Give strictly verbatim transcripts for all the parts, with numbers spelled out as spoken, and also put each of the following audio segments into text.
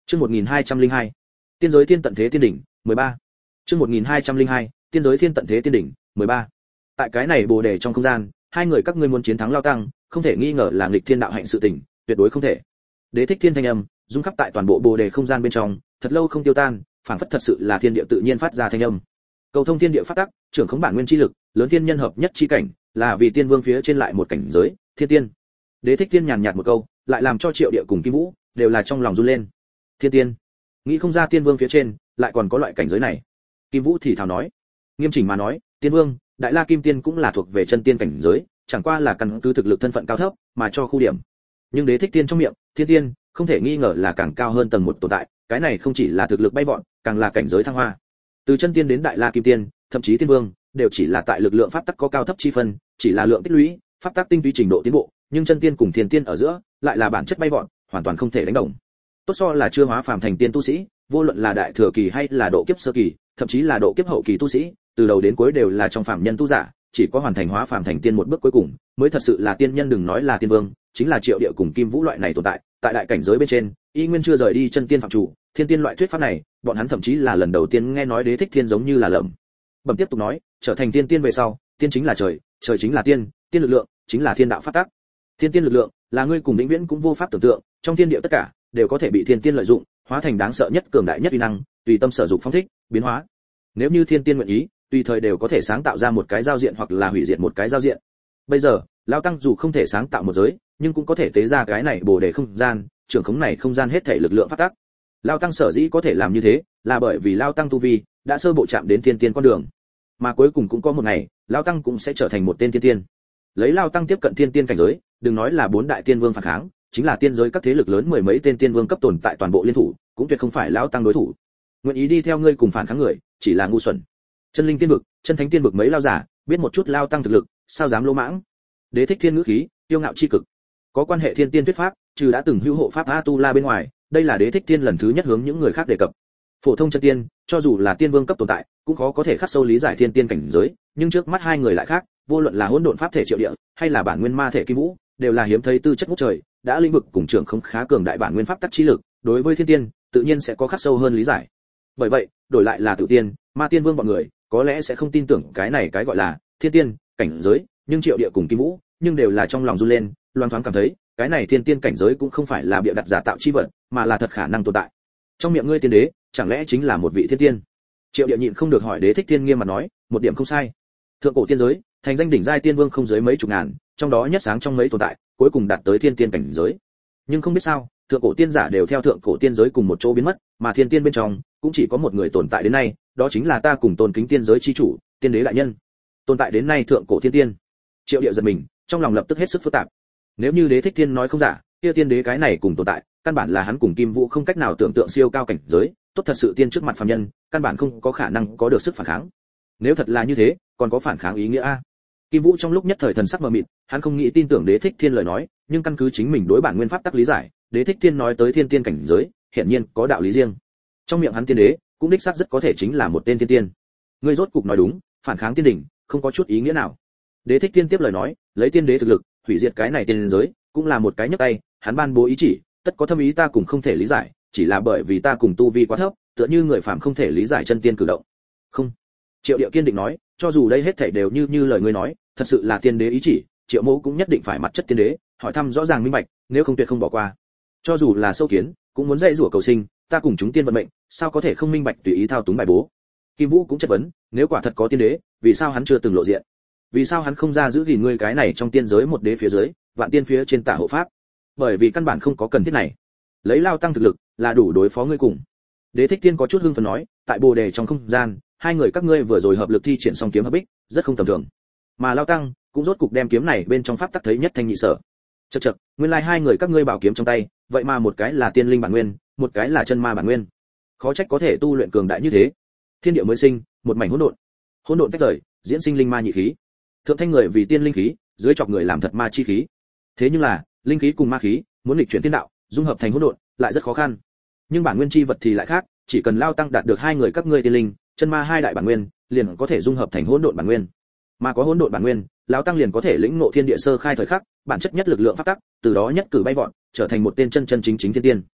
Chương một nghìn hai trăm lẻ hai. Tiên giới thiên tận thế tiên đỉnh, mười ba. Chương một nghìn hai trăm lẻ hai. Tiên giới thiên tận thế tiên đỉnh, mười ba. Tại cái này bồ đề trong không gian, hai người các ngươi muốn chiến thắng Lao Tăng, không thể nghi ngờ là nghịch thiên đạo hạnh sự tình, tuyệt đối không thể. Đế thích thiên thanh âm, rung khắp tại toàn bộ bồ đề không gian bên trong, thật lâu không tiêu tan, phảng phất thật sự là thiên địa tự nhiên phát ra thanh âm. Cầu thông thiên địa phát tắc, trưởng khống bản nguyên chi lực, lớn thiên nhân hợp nhất chi cảnh, là vì tiên vương phía trên lại một cảnh giới, thiên tiên. Đế thích thiên nhàn nhạt một câu, lại làm cho Triệu Địa cùng Kim Vũ đều là trong lòng run lên. Thiên tiên, nghĩ không ra tiên vương phía trên lại còn có loại cảnh giới này. Kim Vũ thì thào nói, nghiêm chỉnh mà nói, tiên vương, đại la kim tiên cũng là thuộc về chân tiên cảnh giới, chẳng qua là căn cứ thực lực thân phận cao thấp mà cho khu điểm. Nhưng Đế thích thiên trong miệng, thiên tiên, không thể nghi ngờ là càng cao hơn tầng một tồn tại, cái này không chỉ là thực lực bay vọt, càng là cảnh giới thăng hoa. Từ chân tiên đến đại la kim tiên, thậm chí tiên vương, đều chỉ là tại lực lượng pháp tắc có cao thấp chi phân, chỉ là lượng tích lũy, pháp tắc tinh túy trình độ tiến bộ, nhưng chân tiên cùng thiên tiên ở giữa, lại là bản chất bay vọt, hoàn toàn không thể đánh đồng. Tốt so là chưa hóa phàm thành tiên tu sĩ, vô luận là đại thừa kỳ hay là độ kiếp sơ kỳ, thậm chí là độ kiếp hậu kỳ tu sĩ, từ đầu đến cuối đều là trong phàm nhân tu giả, chỉ có hoàn thành hóa phàm thành tiên một bước cuối cùng, mới thật sự là tiên nhân, đừng nói là tiên vương, chính là Triệu Địa cùng Kim Vũ loại này tồn tại, tại đại cảnh giới bên trên, y nguyên chưa rời đi chân tiên phạm chủ, thiên tiên loại thuyết pháp này, bọn hắn thậm chí là lần đầu tiên nghe nói Đế thích thiên giống như là lẩm bẩm tiếp tục nói, trở thành tiên tiên về sau, tiên chính là trời, trời chính là tiên, tiên lực lượng chính là thiên đạo pháp tắc. Thiên tiên lực lượng là ngươi cùng vĩnh viễn cũng vô pháp tưởng tượng, trong thiên địa tất cả đều có thể bị thiên tiên lợi dụng, hóa thành đáng sợ nhất, cường đại nhất uy năng, tùy tâm sở dụng phóng thích, biến hóa. Nếu như thiên tiên nguyện ý, tùy thời đều có thể sáng tạo ra một cái giao diện hoặc là hủy diệt một cái giao diện. Bây giờ, Lão Tăng dù không thể sáng tạo một giới, nhưng cũng có thể tế ra cái này bồ đề không gian, trưởng khống này không gian hết thảy lực lượng phát tác. Lão Tăng sở dĩ có thể làm như thế, là bởi vì Lão Tăng tu vi đã sơ bộ chạm đến thiên tiên con đường, mà cuối cùng cũng có một ngày, Lão Tăng cũng sẽ trở thành một tên thiên tiên. Lấy Lão Tăng tiếp cận thiên tiên cảnh giới, đừng nói là bốn đại tiên vương phản kháng, chính là tiên giới các thế lực lớn mười mấy tên tiên vương cấp tồn tại toàn bộ liên thủ, cũng tuyệt không phải Lão Tăng đối thủ. Nguyện ý đi theo ngươi cùng phản kháng người, chỉ là ngu xuẩn. Chân linh tiên vực, chân thánh tiên vực mấy lao giả, biết một chút Lão Tăng thực lực, sao dám lỗ mãng. Đế thích thiên ngữ khí, tiêu ngạo chi cực. Có quan hệ thiên tiên thuyết pháp, trừ đã từng hữu hộ pháp A Tu La bên ngoài, đây là Đế thích thiên lần thứ nhất hướng những người khác đề cập. Phổ thông chân tiên, cho dù là tiên vương cấp tồn tại, cũng khó có thể khắc sâu lý giải thiên tiên cảnh giới, nhưng trước mắt hai người lại khác, vô luận là hỗn độn pháp thể Triệu Địa, hay là bản nguyên ma thể Kim Vũ, đều là hiếm thấy tư chất ngút trời, đã lĩnh vực cùng trưởng không khá cường đại bản nguyên pháp tắc chi lực, đối với thiên tiên, tự nhiên sẽ có khắc sâu hơn lý giải. Bởi vậy, đổi lại là tự tiên, ma tiên vương bọn người, có lẽ sẽ không tin tưởng cái này cái gọi là thiên tiên cảnh giới, nhưng Triệu Địa cùng Kim Vũ, nhưng đều là trong lòng run lên, loan thoáng cảm thấy, cái này thiên tiên cảnh giới cũng không phải là bịa đặt giả tạo chi vật, mà là thật khả năng tồn tại. Trong miệng ngươi tiên đế, chẳng lẽ chính là một vị thiên tiên? Triệu Địa nhịn không được hỏi Đế thích thiên nghiêm mà nói, một điểm không sai. Thượng cổ tiên giới, thành danh đỉnh giai tiên vương không dưới mấy chục ngàn, trong đó nhất sáng trong mấy tồn tại, cuối cùng đạt tới thiên tiên cảnh giới. Nhưng không biết sao, thượng cổ tiên giả đều theo thượng cổ tiên giới cùng một chỗ biến mất, mà thiên tiên bên trong cũng chỉ có một người tồn tại đến nay, đó chính là ta cùng tôn kính tiên giới chi chủ, tiên đế đại nhân. Tồn tại đến nay thượng cổ thiên tiên. Triệu Địa giật mình, trong lòng lập tức hết sức phức tạp. Nếu như Đế thích thiên nói không giả, kia tiên đế cái này cùng tồn tại, căn bản là hắn cùng Kim Vũ không cách nào tưởng tượng siêu cao cảnh giới, tốt thật sự tiên trước mặt phàm nhân, căn bản không có khả năng có được sức phản kháng. Nếu thật là như thế, còn có phản kháng ý nghĩa a? Kim Vũ trong lúc nhất thời thần sắc mờ mịt, hắn không nghĩ tin tưởng Đế thích thiên lời nói, nhưng căn cứ chính mình đối bản nguyên pháp tắc lý giải, Đế thích thiên nói tới thiên tiên cảnh giới, hiển nhiên có đạo lý riêng. Trong miệng hắn tiên đế, cũng đích xác rất có thể chính là một tên thiên tiên. Ngươi rốt cục nói đúng, phản kháng tiên đỉnh, không có chút ý nghĩa nào. Đế thích thiên tiếp lời nói, lấy tiên đế thực lực, hủy diệt cái này tiên giới, cũng là một cái nhấc tay, hắn ban bố ý chỉ, tất có thâm ý ta cũng không thể lý giải, chỉ là bởi vì ta cùng tu vi quá thấp, tựa như người phàm không thể lý giải chân tiên cử động. Không. Triệu Địa kiên định nói, cho dù đây hết thảy đều như như lời ngươi nói, thật sự là tiên đế ý chỉ, Triệu Mỗ cũng nhất định phải mặt chất tiên đế, hỏi thăm rõ ràng minh bạch, nếu không tuyệt không bỏ qua. Cho dù là sâu kiến, cũng muốn dạy rủa cầu sinh, ta cùng chúng tiên vận mệnh, sao có thể không minh bạch tùy ý thao túng bài bố. Kim Vũ cũng chất vấn, nếu quả thật có tiên đế, vì sao hắn chưa từng lộ diện? Vì sao hắn không ra giữ gìn ngươi cái này trong tiên giới một đế phía dưới, vạn tiên phía trên tả hộ pháp? Bởi vì căn bản không có cần thiết này. Lấy Lao Tăng thực lực, là đủ đối phó ngươi cùng. Đế thích tiên có chút hưng phấn nói, tại bồ đề trong không gian, hai người các ngươi vừa rồi hợp lực thi triển song kiếm hợp bích, rất không tầm thường. Mà Lao Tăng cũng rốt cục đem kiếm này bên trong pháp tắc thấy nhất thanh nhị sở. Chậc chậc, nguyên lai hai người các ngươi bảo kiếm trong tay, vậy mà một cái là tiên linh bản nguyên, một cái là chân ma bản nguyên. Khó trách có thể tu luyện cường đại như thế. Thiên địa mới sinh, một mảnh hỗn độn. Hỗn độn tách rời, diễn sinh linh ma nhị khí. Thượng thanh người vì tiên linh khí, dưới chọc người làm thật ma chi khí. Thế nhưng là, linh khí cùng ma khí, muốn nghịch chuyển thiên đạo, dung hợp thành hỗn độn, lại rất khó khăn. Nhưng bản nguyên chi vật thì lại khác, chỉ cần Lao Tăng đạt được hai người các ngươi tiên linh, chân ma hai đại bản nguyên, liền có thể dung hợp thành hỗn độn bản nguyên. Mà có hỗn độn bản nguyên, lão Tăng liền có thể lĩnh ngộ thiên địa sơ khai thời khắc, bản chất nhất lực lượng pháp tắc, từ đó nhất cử bay vọt, trở thành một tên chân chân chính chính thiên tiên.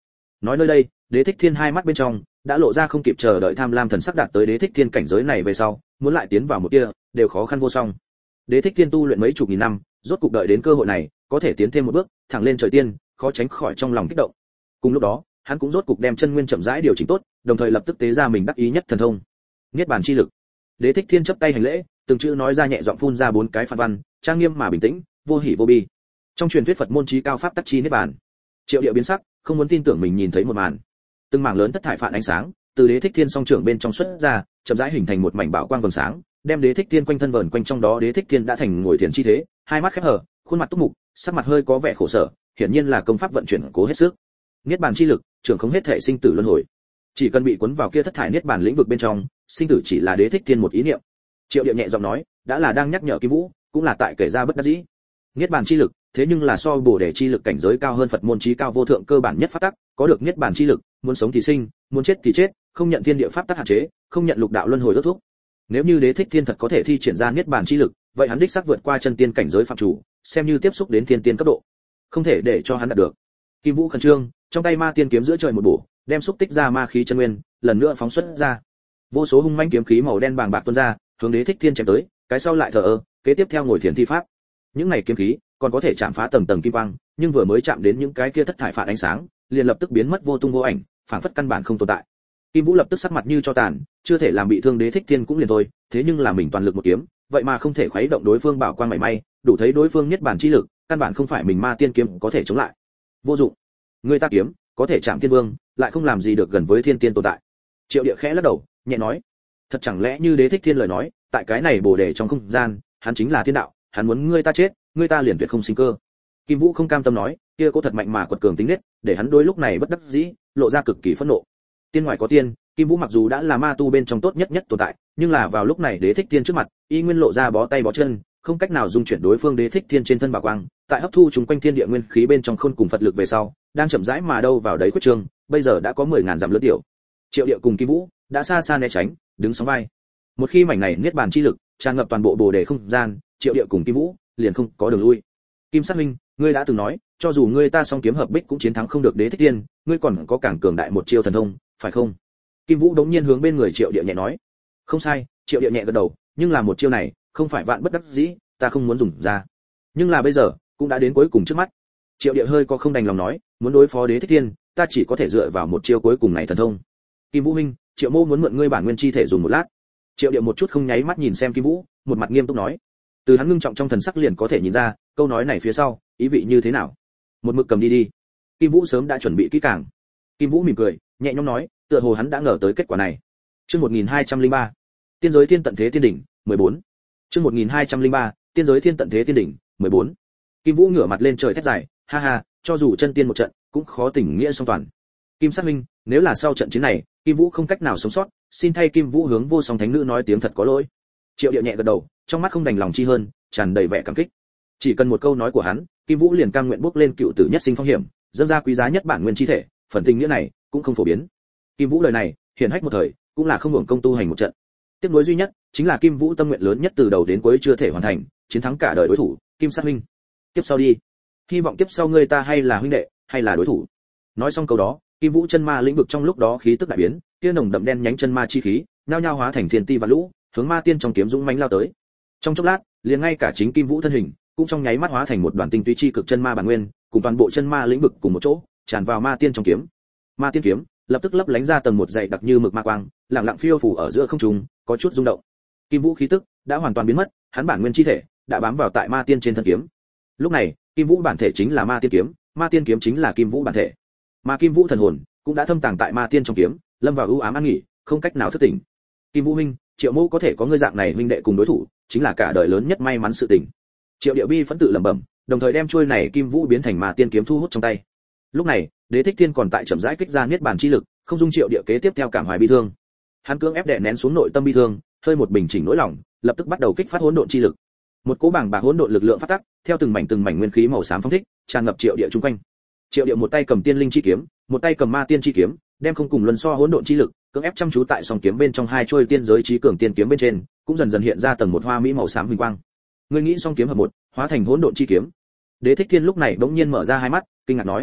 Nói nơi đây, Đế Thích Thiên hai mắt bên trong đã lộ ra không kịp chờ đợi tham lam thần sắc, đạt tới Đế Thích Thiên cảnh giới này về sau, muốn lại tiến vào một kia, đều khó khăn vô song. Đế Thích Thiên tu luyện mấy chục nghìn năm, rốt cục đợi đến cơ hội này, có thể tiến thêm một bước, thẳng lên trời tiên, khó tránh khỏi trong lòng kích động. Cùng lúc đó, hắn cũng rốt cục đem chân nguyên chậm rãi điều chỉnh tốt, đồng thời lập tức tế ra mình đắc ý nhất thần thông, Niết Bàn chi lực. Đế Thích Thiên chắp tay hành lễ, từng chữ nói ra nhẹ giọng phun ra bốn cái phản văn, trang nghiêm mà bình tĩnh, vô hỉ vô bi. Trong truyền thuyết Phật môn chí cao pháp tắc chi niết bàn. Triệu Điệu biến sắc, không muốn tin tưởng mình nhìn thấy một màn. Từng mảng lớn thất thải phản ánh sáng, từ Đế Thích Thiên song trưởng bên trong xuất ra, chậm rãi hình thành một mảnh bảo quang vầng sáng, đem Đế Thích Thiên quanh thân vờn quanh trong đó. Đế Thích Thiên đã thành ngồi thiền chi thế, hai mắt khép hờ, khuôn mặt túc mục, sắc mặt hơi có vẻ khổ sở, hiển nhiên là công pháp vận chuyển cố hết sức. Niết bàn chi lực, trưởng không hết thể sinh tử luân hồi. Chỉ cần bị cuốn vào kia thất thải niết bàn lĩnh vực bên trong, sinh tử chỉ là Đế Thích Thiên một ý niệm. Triệu Điệu nhẹ giọng nói, đã là đang nhắc nhở Kim Vũ, cũng là tại kể ra bất đắc dĩ. Niết bàn chi lực, thế nhưng là so Bồ Đề chi lực cảnh giới cao hơn Phật môn chí cao vô thượng cơ bản nhất pháp tắc, có được niết bàn chi lực, muốn sống thì sinh, muốn chết thì chết, không nhận thiên địa pháp tắc hạn chế, không nhận lục đạo luân hồi ước thúc. Nếu như Đế Thích Thiên thật có thể thi triển ra niết bàn chi lực, vậy hắn đích xác vượt qua chân tiên cảnh giới phạm chủ, xem như tiếp xúc đến thiên tiên cấp độ. Không thể để cho hắn đạt được. Kim Vũ khẩn trương, trong tay ma tiên kiếm giữa trời một bổ, đem xúc tích ra ma khí chân nguyên, lần nữa phóng xuất ra. Vô số hung mãnh kiếm khí màu đen bàng bạc tuôn ra, hướng Đế Thích Thiên chém tới, cái sau lại thờ ơ, kế tiếp theo ngồi thiền thi pháp. Những này kiếm khí còn có thể chạm phá tầng tầng kim quang, nhưng vừa mới chạm đến những cái kia thất thải phản ánh sáng, liền lập tức biến mất vô tung vô ảnh, phản phất căn bản không tồn tại. Kim Vũ lập tức sắc mặt như cho tàn, chưa thể làm bị thương Đế Thích Thiên cũng liền thôi, thế nhưng là mình toàn lực một kiếm, vậy mà không thể khuấy động đối phương bảo quang mảy may, đủ thấy đối phương niết bàn chi lực, căn bản không phải mình ma tiên kiếm có thể chống lại. Vô dụng. Người ta kiếm có thể chạm thiên vương, lại không làm gì được gần với thiên tiên tồn tại. Triệu Địa khẽ lắc đầu, nhẹ nói, thật chẳng lẽ như Đế Thích Thiên lời nói, tại cái này Bồ Đề trong không gian, hắn chính là thiên đạo, hắn muốn ngươi ta chết, ngươi ta liền tuyệt không sinh cơ. Kim Vũ không cam tâm nói, kia cố thật mạnh mà quật cường tính nết, để hắn đôi lúc này bất đắc dĩ, lộ ra cực kỳ phẫn nộ. Tiên ngoài có tiên, Kim Vũ mặc dù đã là ma tu bên trong tốt nhất nhất tồn tại, nhưng là vào lúc này Đế Thích Thiên trước mặt, y nguyên lộ ra bó tay bó chân, không cách nào dung chuyển đối phương. Đế Thích Thiên trên thân bảo quang, tại hấp thu chúng quanh thiên địa nguyên khí bên trong khôn cùng Phật lực về sau, đang chậm rãi mà đâu vào đấy quyết trương, bây giờ đã có mười ngàn dặm lớn tiểu. Triệu Địa cùng Kim Vũ đã xa xa né tránh, đứng sóng vai. Một khi mảnh này niết bàn chi lực tràn ngập toàn bộ Bồ Đề không gian, Triệu Địa cùng Kim Vũ liền không có đường lui. Kim Sát Minh, ngươi đã từng nói, cho dù ngươi ta song kiếm hợp bích cũng chiến thắng không được Đế Thích Thiên, ngươi còn có càng cường đại một chiêu thần thông, phải không? Kim Vũ đống nhiên hướng bên người Triệu Địa nhẹ nói. Không sai, Triệu Địa nhẹ gật đầu, nhưng là một chiêu này, không phải vạn bất đắc dĩ, ta không muốn dùng ra. Nhưng là bây giờ, cũng đã đến cuối cùng trước mắt. Triệu Địa hơi có không đành lòng nói, muốn đối phó Đế Thích Thiên, ta chỉ có thể dựa vào một chiêu cuối cùng này thần thông. Kim Vũ huynh, Triệu Mô muốn mượn ngươi bản nguyên chi thể dùng một lát. Triệu Địa một chút không nháy mắt nhìn xem Kim Vũ, một mặt nghiêm túc nói. Từ hắn ngưng trọng trong thần sắc liền có thể nhìn ra, câu nói này phía sau, ý vị như thế nào. Một mực cầm đi đi. Kim Vũ sớm đã chuẩn bị kỹ càng. Kim Vũ mỉm cười, nhẹ nhõm nói, tựa hồ hắn đã ngờ tới kết quả này. Chương một nghìn hai trăm lẻ ba, Tiên giới thiên tận thế tiên đỉnh, mười bốn. Chương một nghìn hai trăm lẻ ba, Tiên giới thiên tận thế tiên đỉnh, mười bốn. Kim Vũ ngửa mặt lên trời thét dài, ha ha, cho dù chân tiên một trận, cũng khó tình nghĩa song toàn. Kim Sát Minh, nếu là sau trận chiến này, Kim Vũ không cách nào sống sót, xin thay Kim Vũ hướng Vô Song Thánh Nữ nói tiếng thật có lỗi. Triệu Địa nhẹ gật đầu, trong mắt không đành lòng chi hơn, tràn đầy vẻ cảm kích. Chỉ cần một câu nói của hắn, Kim Vũ liền cam nguyện bước lên cựu tử nhất sinh phong hiểm, dâng ra quý giá nhất bản nguyên chi thể, phần tình nghĩa này cũng không phổ biến. Kim Vũ lời này, hiển hách một thời, cũng là không hưởng công tu hành một trận. Tiếc nuối duy nhất chính là Kim Vũ tâm nguyện lớn nhất từ đầu đến cuối chưa thể hoàn thành, chiến thắng cả đời đối thủ. Kim Sát Huynh, kiếp sau đi, hy vọng kiếp sau ngươi ta hay là huynh đệ, hay là đối thủ. Nói xong câu đó, Kim Vũ chân ma lĩnh vực trong lúc đó khí tức đại biến, kia nồng đậm đen nhánh chân ma chi khí, nhao nhao hóa thành thiên ti và lũ, hướng ma tiên trong kiếm dũng mãnh lao tới. Trong chốc lát, liền ngay cả chính Kim Vũ thân hình, cũng trong nháy mắt hóa thành một đoàn tinh túy chi cực chân ma bản nguyên, cùng toàn bộ chân ma lĩnh vực cùng một chỗ, tràn vào ma tiên trong kiếm. Ma tiên kiếm lập tức lấp lánh ra tầng một dày đặc như mực ma quang, lặng lặng phiêu phù ở giữa không trung, có chút rung động. Kim Vũ khí tức đã hoàn toàn biến mất, hắn bản nguyên chi thể đã bám vào tại ma tiên trên thân kiếm. Lúc này, Kim Vũ bản thể chính là ma tiên kiếm, ma tiên kiếm chính là Kim Vũ bản thể. Mà Kim Vũ thần hồn cũng đã thâm tàng tại ma tiên trong kiếm, lâm vào ưu ám an nghỉ, không cách nào thức tỉnh. Kim Vũ huynh, Triệu Mẫu có thể có ngươi dạng này huynh đệ cùng đối thủ, chính là cả đời lớn nhất may mắn sự tình. Triệu Điệu Bi phẫn tự lẩm bẩm, đồng thời đem chuôi này Kim Vũ biến thành ma tiên kiếm thu hút trong tay. Lúc này, Đế Thích Thiên còn tại chậm rãi kích ra niết bàn chi lực, không dung Triệu Điệu kế tiếp theo cảm hoài bi thương. Hắn cưỡng ép đè nén xuống nội tâm bi thương, hơi một bình chỉnh nỗi lòng, lập tức bắt đầu kích phát hỗn độn chi lực. Một cỗ bảng bạc hỗn độn lực lượng phát tác, theo từng mảnh từng mảnh nguyên khí màu xám phóng thích, tràn ngập Triệu Điệu chung quanh. Triệu Điệu một tay cầm tiên linh chi kiếm, một tay cầm ma tiên chi kiếm, đem không cùng luân so hỗn độn chi lực, cưỡng ép chăm chú tại song kiếm bên trong hai trôi tiên giới chí cường tiên kiếm bên trên, cũng dần dần hiện ra tầng một hoa mỹ màu xám huỳnh quang. Ngươi nghĩ song kiếm hợp một, hóa thành hỗn độn chi kiếm. Đế Thích Thiên lúc này bỗng nhiên mở ra hai mắt, kinh ngạc nói: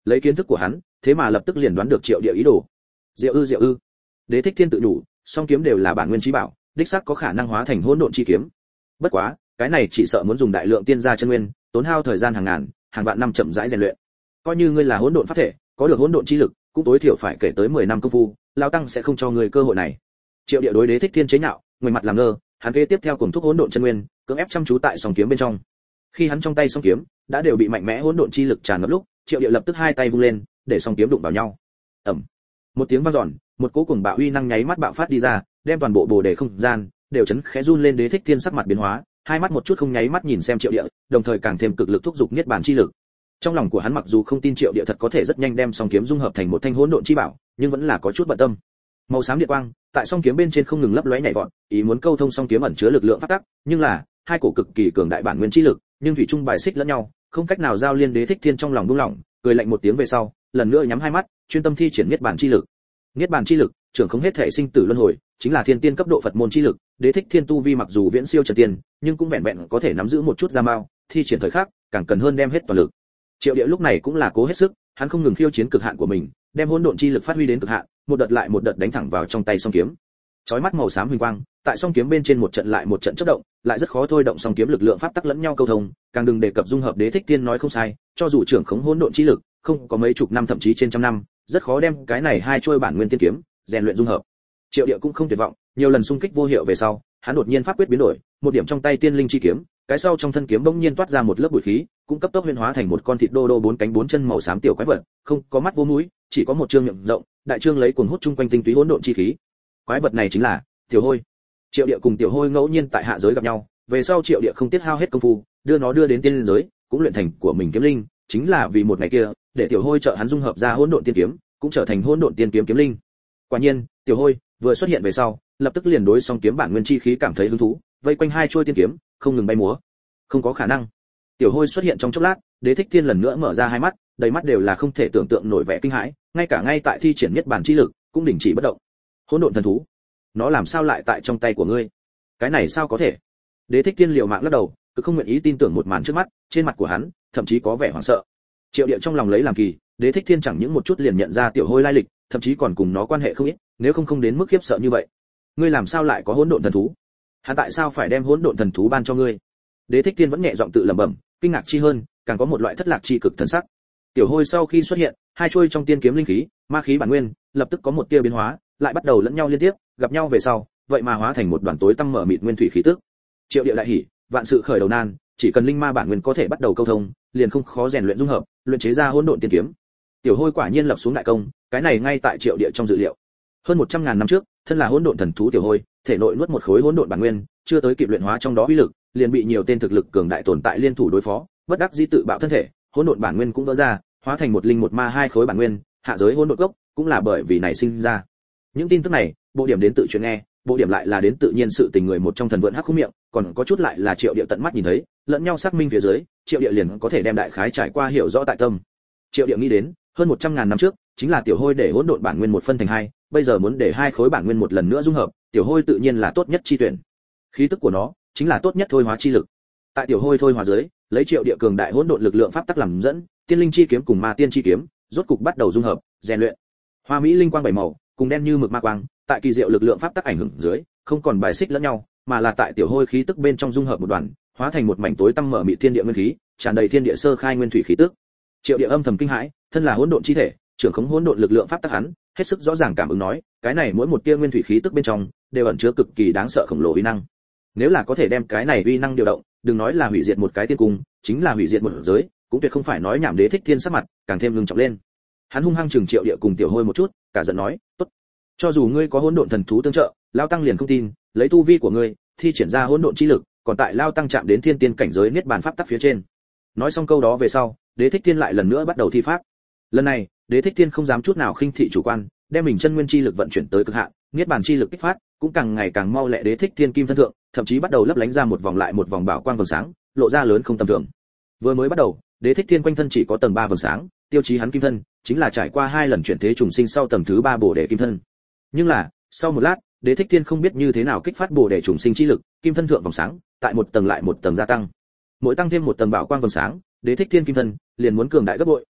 Lấy kiến thức của hắn, thế mà lập tức liền đoán được Triệu Địa ý đồ. Diệu ư diệu ư. Đế Thích Thiên tự đủ, song kiếm đều là bản nguyên chí bảo, đích xác có khả năng hóa thành hỗn độn chi kiếm. Bất quá, cái này chỉ sợ muốn dùng đại lượng tiên gia chân nguyên, tốn hao thời gian hàng ngàn, hàng vạn năm chậm rãi rèn luyện. Coi như ngươi là hỗn độn pháp thể, có được hỗn độn chi lực, cũng tối thiểu phải kể tới mười năm công phu, lão tăng sẽ không cho ngươi cơ hội này. Triệu Địa đối Đế Thích Thiên chế nhạo, ngoài mặt làm ngơ, hắn kế tiếp theo cùng thúc hỗn độn chân nguyên, cưỡng ép chăm chú tại song kiếm bên trong. Khi hắn trong tay song kiếm đã đều bị mạnh mẽ hỗn độn chi lực tràn ngập lúc, Triệu Địa lập tức hai tay vung lên, để song kiếm đụng vào nhau. Ầm. Một tiếng vang dọn, một cỗ cuồng bạo uy năng nháy mắt bạo phát đi ra, đem toàn bộ bồ đề không gian đều chấn khẽ run lên. Đế Thích Thiên sắc mặt biến hóa, hai mắt một chút không nháy mắt nhìn xem Triệu Địa, đồng thời càng thêm cực lực thúc giục niết bàn chi lực. Trong lòng của hắn mặc dù không tin Triệu Địa thật có thể rất nhanh đem song kiếm dung hợp thành một thanh hỗn độn chi bảo, nhưng vẫn là có chút bận tâm. Màu xám điện quang tại song kiếm bên trên không ngừng lấp lóe nhảy vọt, ý muốn câu thông song kiếm ẩn chứa lực lượng phát tắc, nhưng là hai cổ cực kỳ cường đại bản nguyên chi lực, nhưng thủy chung bài xích lẫn nhau, không cách nào giao liên. Đế Thích Thiên trong lòng buông lỏng, cười lạnh một tiếng về sau, lần nữa nhắm hai mắt, chuyên tâm thi triển niết bàn chi lực. Niết bàn chi lực, trưởng không hết thể sinh tử luân hồi, chính là thiên tiên cấp độ Phật môn chi lực. Đế Thích Thiên tu vi mặc dù viễn siêu trần tiên, nhưng cũng vẹn vẹn có thể nắm giữ một chút gia mao, thi triển thời khắc, càng cần hơn đem hết toàn lực. Triệu Địa lúc này cũng là cố hết sức, hắn không ngừng khiêu chiến cực hạn của mình, đem hỗn độn chi lực phát huy đến cực hạn, một đợt lại một đợt đánh thẳng vào trong tay song kiếm. Chói mắt màu xám huỳnh quang, tại song kiếm bên trên một trận lại một trận chớp động, lại rất khó thôi động song kiếm lực lượng pháp tắc lẫn nhau câu thông, càng đừng đề cập dung hợp. Đế Thích Thiên nói không sai, cho dù trưởng khống hỗn độn chi lực, không có mấy chục năm thậm chí trên trăm năm, rất khó đem cái này hai trôi bản nguyên tiên kiếm rèn luyện dung hợp. Triệu Địa cũng không tuyệt vọng, nhiều lần xung kích vô hiệu về sau, hắn đột nhiên pháp quyết biến đổi, một điểm trong tay tiên linh chi kiếm, cái sau trong thân kiếm bỗng nhiên toát ra một lớp bụi khí, cũng cấp tốc huyễn hóa thành một con thịt đô đô bốn cánh bốn chân màu xám tiểu quái vật, không có mắt vô mũi, chỉ có một trương miệng rộng, đại trương lấy cuồng hút chung quanh tinh túy hỗn độn chi khí. Quái vật này chính là Tiểu Hôi. Triệu Địa cùng Tiểu Hôi ngẫu nhiên tại hạ giới gặp nhau, về sau Triệu Địa không tiết hao hết công phu, đưa nó đưa đến tiên giới, cũng luyện thành của mình kiếm linh, chính là vì một ngày kia, để Tiểu Hôi trợ hắn dung hợp ra hỗn độn tiên kiếm, cũng trở thành hỗn độn tiên kiếm kiếm linh. Quả nhiên, Tiểu Hôi vừa xuất hiện về sau, lập tức liền đối song kiếm bản nguyên chi khí cảm thấy hứng thú, vây quanh hai chuôi tiên kiếm, không ngừng bay múa. Không có khả năng. Tiểu Hôi xuất hiện trong chốc lát, Đế Thích Thiên lần nữa mở ra hai mắt, đầy mắt đều là không thể tưởng tượng nổi vẻ kinh hãi, ngay cả ngay tại thi triển nhất bản chi lực, cũng đình chỉ bất động. Hỗn độn thần thú, nó làm sao lại tại trong tay của ngươi? Cái này sao có thể? Đế Thích Thiên liều mạng lắc đầu, cứ không nguyện ý tin tưởng một màn trước mắt, trên mặt của hắn thậm chí có vẻ hoảng sợ. Triệu Địa trong lòng lấy làm kỳ, Đế Thích Thiên chẳng những một chút liền nhận ra Tiểu Hôi lai lịch, thậm chí còn cùng nó quan hệ không ít, nếu không không đến mức khiếp sợ như vậy. Ngươi làm sao lại có hỗn độn thần thú? Hắn tại sao phải đem hỗn độn thần thú ban cho ngươi? Đế Thích Thiên vẫn nhẹ giọng tự lẩm bẩm, kinh ngạc chi hơn, càng có một loại thất lạc chi cực thần sắc. Tiểu Hôi sau khi xuất hiện, hai chuôi trong tiên kiếm linh khí, ma khí bản nguyên, lập tức có một tia biến hóa, lại bắt đầu lẫn nhau liên tiếp, gặp nhau về sau, vậy mà hóa thành một đoàn tối tăm mở mịt nguyên thủy khí tức. Triệu Địa đại hỉ, vạn sự khởi đầu nan, chỉ cần linh ma bản nguyên có thể bắt đầu câu thông, liền không khó rèn luyện dung hợp, luyện chế ra hỗn độn tiên kiếm. Tiểu Hôi quả nhiên lập xuống đại công, cái này ngay tại Triệu Địa trong dự liệu. Hơn một trăm ngàn năm trước, thân là hỗn độn thần thú Tiểu Hôi, thể nội nuốt một khối hỗn độn bản nguyên, chưa tới kịp luyện hóa trong đó uy lực, liền bị nhiều tên thực lực cường đại tồn tại liên thủ đối phó, bất đắc dĩ tự bạo thân thể, hỗn độn bản nguyên cũng vỡ ra, hóa thành một linh một ma hai khối bản nguyên, hạ giới hỗn độn gốc, cũng là bởi vì này sinh ra. Những tin tức này, bộ điểm đến tự chuyện nghe, bộ điểm lại là đến tự nhiên sự tình người một trong thần vượn hắc khúc miệng, còn có chút lại là Triệu Địa tận mắt nhìn thấy, lẫn nhau xác minh phía dưới, Triệu Địa liền có thể đem đại khái trải qua hiểu rõ tại tâm. Triệu Địa nghĩ đến, hơn một trăm ngàn năm trước, chính là Tiểu Hôi để hỗn độn bản nguyên một phân thành hai, bây giờ muốn để hai khối bản nguyên một lần nữa dung hợp, Tiểu Hôi tự nhiên là tốt nhất chi tuyển. Khí tức của nó chính là tốt nhất thôi hóa chi lực. Tại Tiểu Hôi thôi hóa dưới, lấy Triệu Địa cường đại hỗn độn lực lượng pháp tắc làm dẫn, tiên linh chi kiếm cùng ma tiên chi kiếm, rốt cục bắt đầu dung hợp, rèn luyện. Hoa mỹ linh quang bảy màu, cùng đen như mực ma quang, tại kỳ diệu lực lượng pháp tắc ảnh hưởng dưới, không còn bài xích lẫn nhau, mà là tại Tiểu Hôi khí tức bên trong dung hợp một đoàn, hóa thành một mảnh tối tăm mở mịt thiên địa nguyên khí, tràn đầy thiên địa sơ khai nguyên thủy khí tức. Triệu Địa âm thầm kinh hãi, thân là hỗn độn chi thể, trưởng khống hỗn độn lực lượng pháp tắc hắn, hết sức rõ ràng cảm ứng nói, cái này mỗi một tia nguyên thủy khí tức bên trong, đều ẩn chứa cực kỳ đáng sợ khổng lồ uy năng. Nếu là có thể đem cái này uy năng điều động, đừng nói là hủy diệt một cái tiên cung, chính là hủy diệt một giới, cũng tuyệt không phải nói nhảm. Đế Thích Thiên sắc mặt càng thêm ngưng trọng lên. Hắn hung hăng trừng Triệu Địa cùng Tiểu Hôi một chút, cả giận nói, "Tốt, cho dù ngươi có hỗn độn thần thú tương trợ, lao tăng liền không tin, lấy tu vi của ngươi, thi triển ra hỗn độn chi lực, còn tại lao tăng chạm đến thiên tiên cảnh giới niết bàn pháp tắc phía trên." Nói xong câu đó về sau, Đế Thích Thiên lại lần nữa bắt đầu thi pháp. Lần này, Đế Thích Thiên không dám chút nào khinh thị chủ quan, đem mình chân nguyên chi lực vận chuyển tới cực hạn, niết bàn chi lực kích phát, cũng càng ngày càng mau lẹ. Đế Thích Thiên kim thân thượng, thậm chí bắt đầu lấp lánh ra một vòng lại một vòng bảo quang vầng sáng, lộ ra lớn không tầm thường. Vừa mới bắt đầu, Đế Thích Thiên quanh thân chỉ có tầng ba vầng sáng, tiêu chí hắn kim thân, chính là trải qua hai lần chuyển thế trùng sinh sau tầng thứ ba bổ đề kim thân. Nhưng là, sau một lát, Đế Thích Thiên không biết như thế nào kích phát bổ đề trùng sinh chi lực, kim thân thượng vòng sáng, tại một tầng lại một tầng gia tăng. Mỗi tăng thêm một tầng bảo quang vầng sáng, Đế Thích Thiên kim thân liền muốn cường đại gấp bội,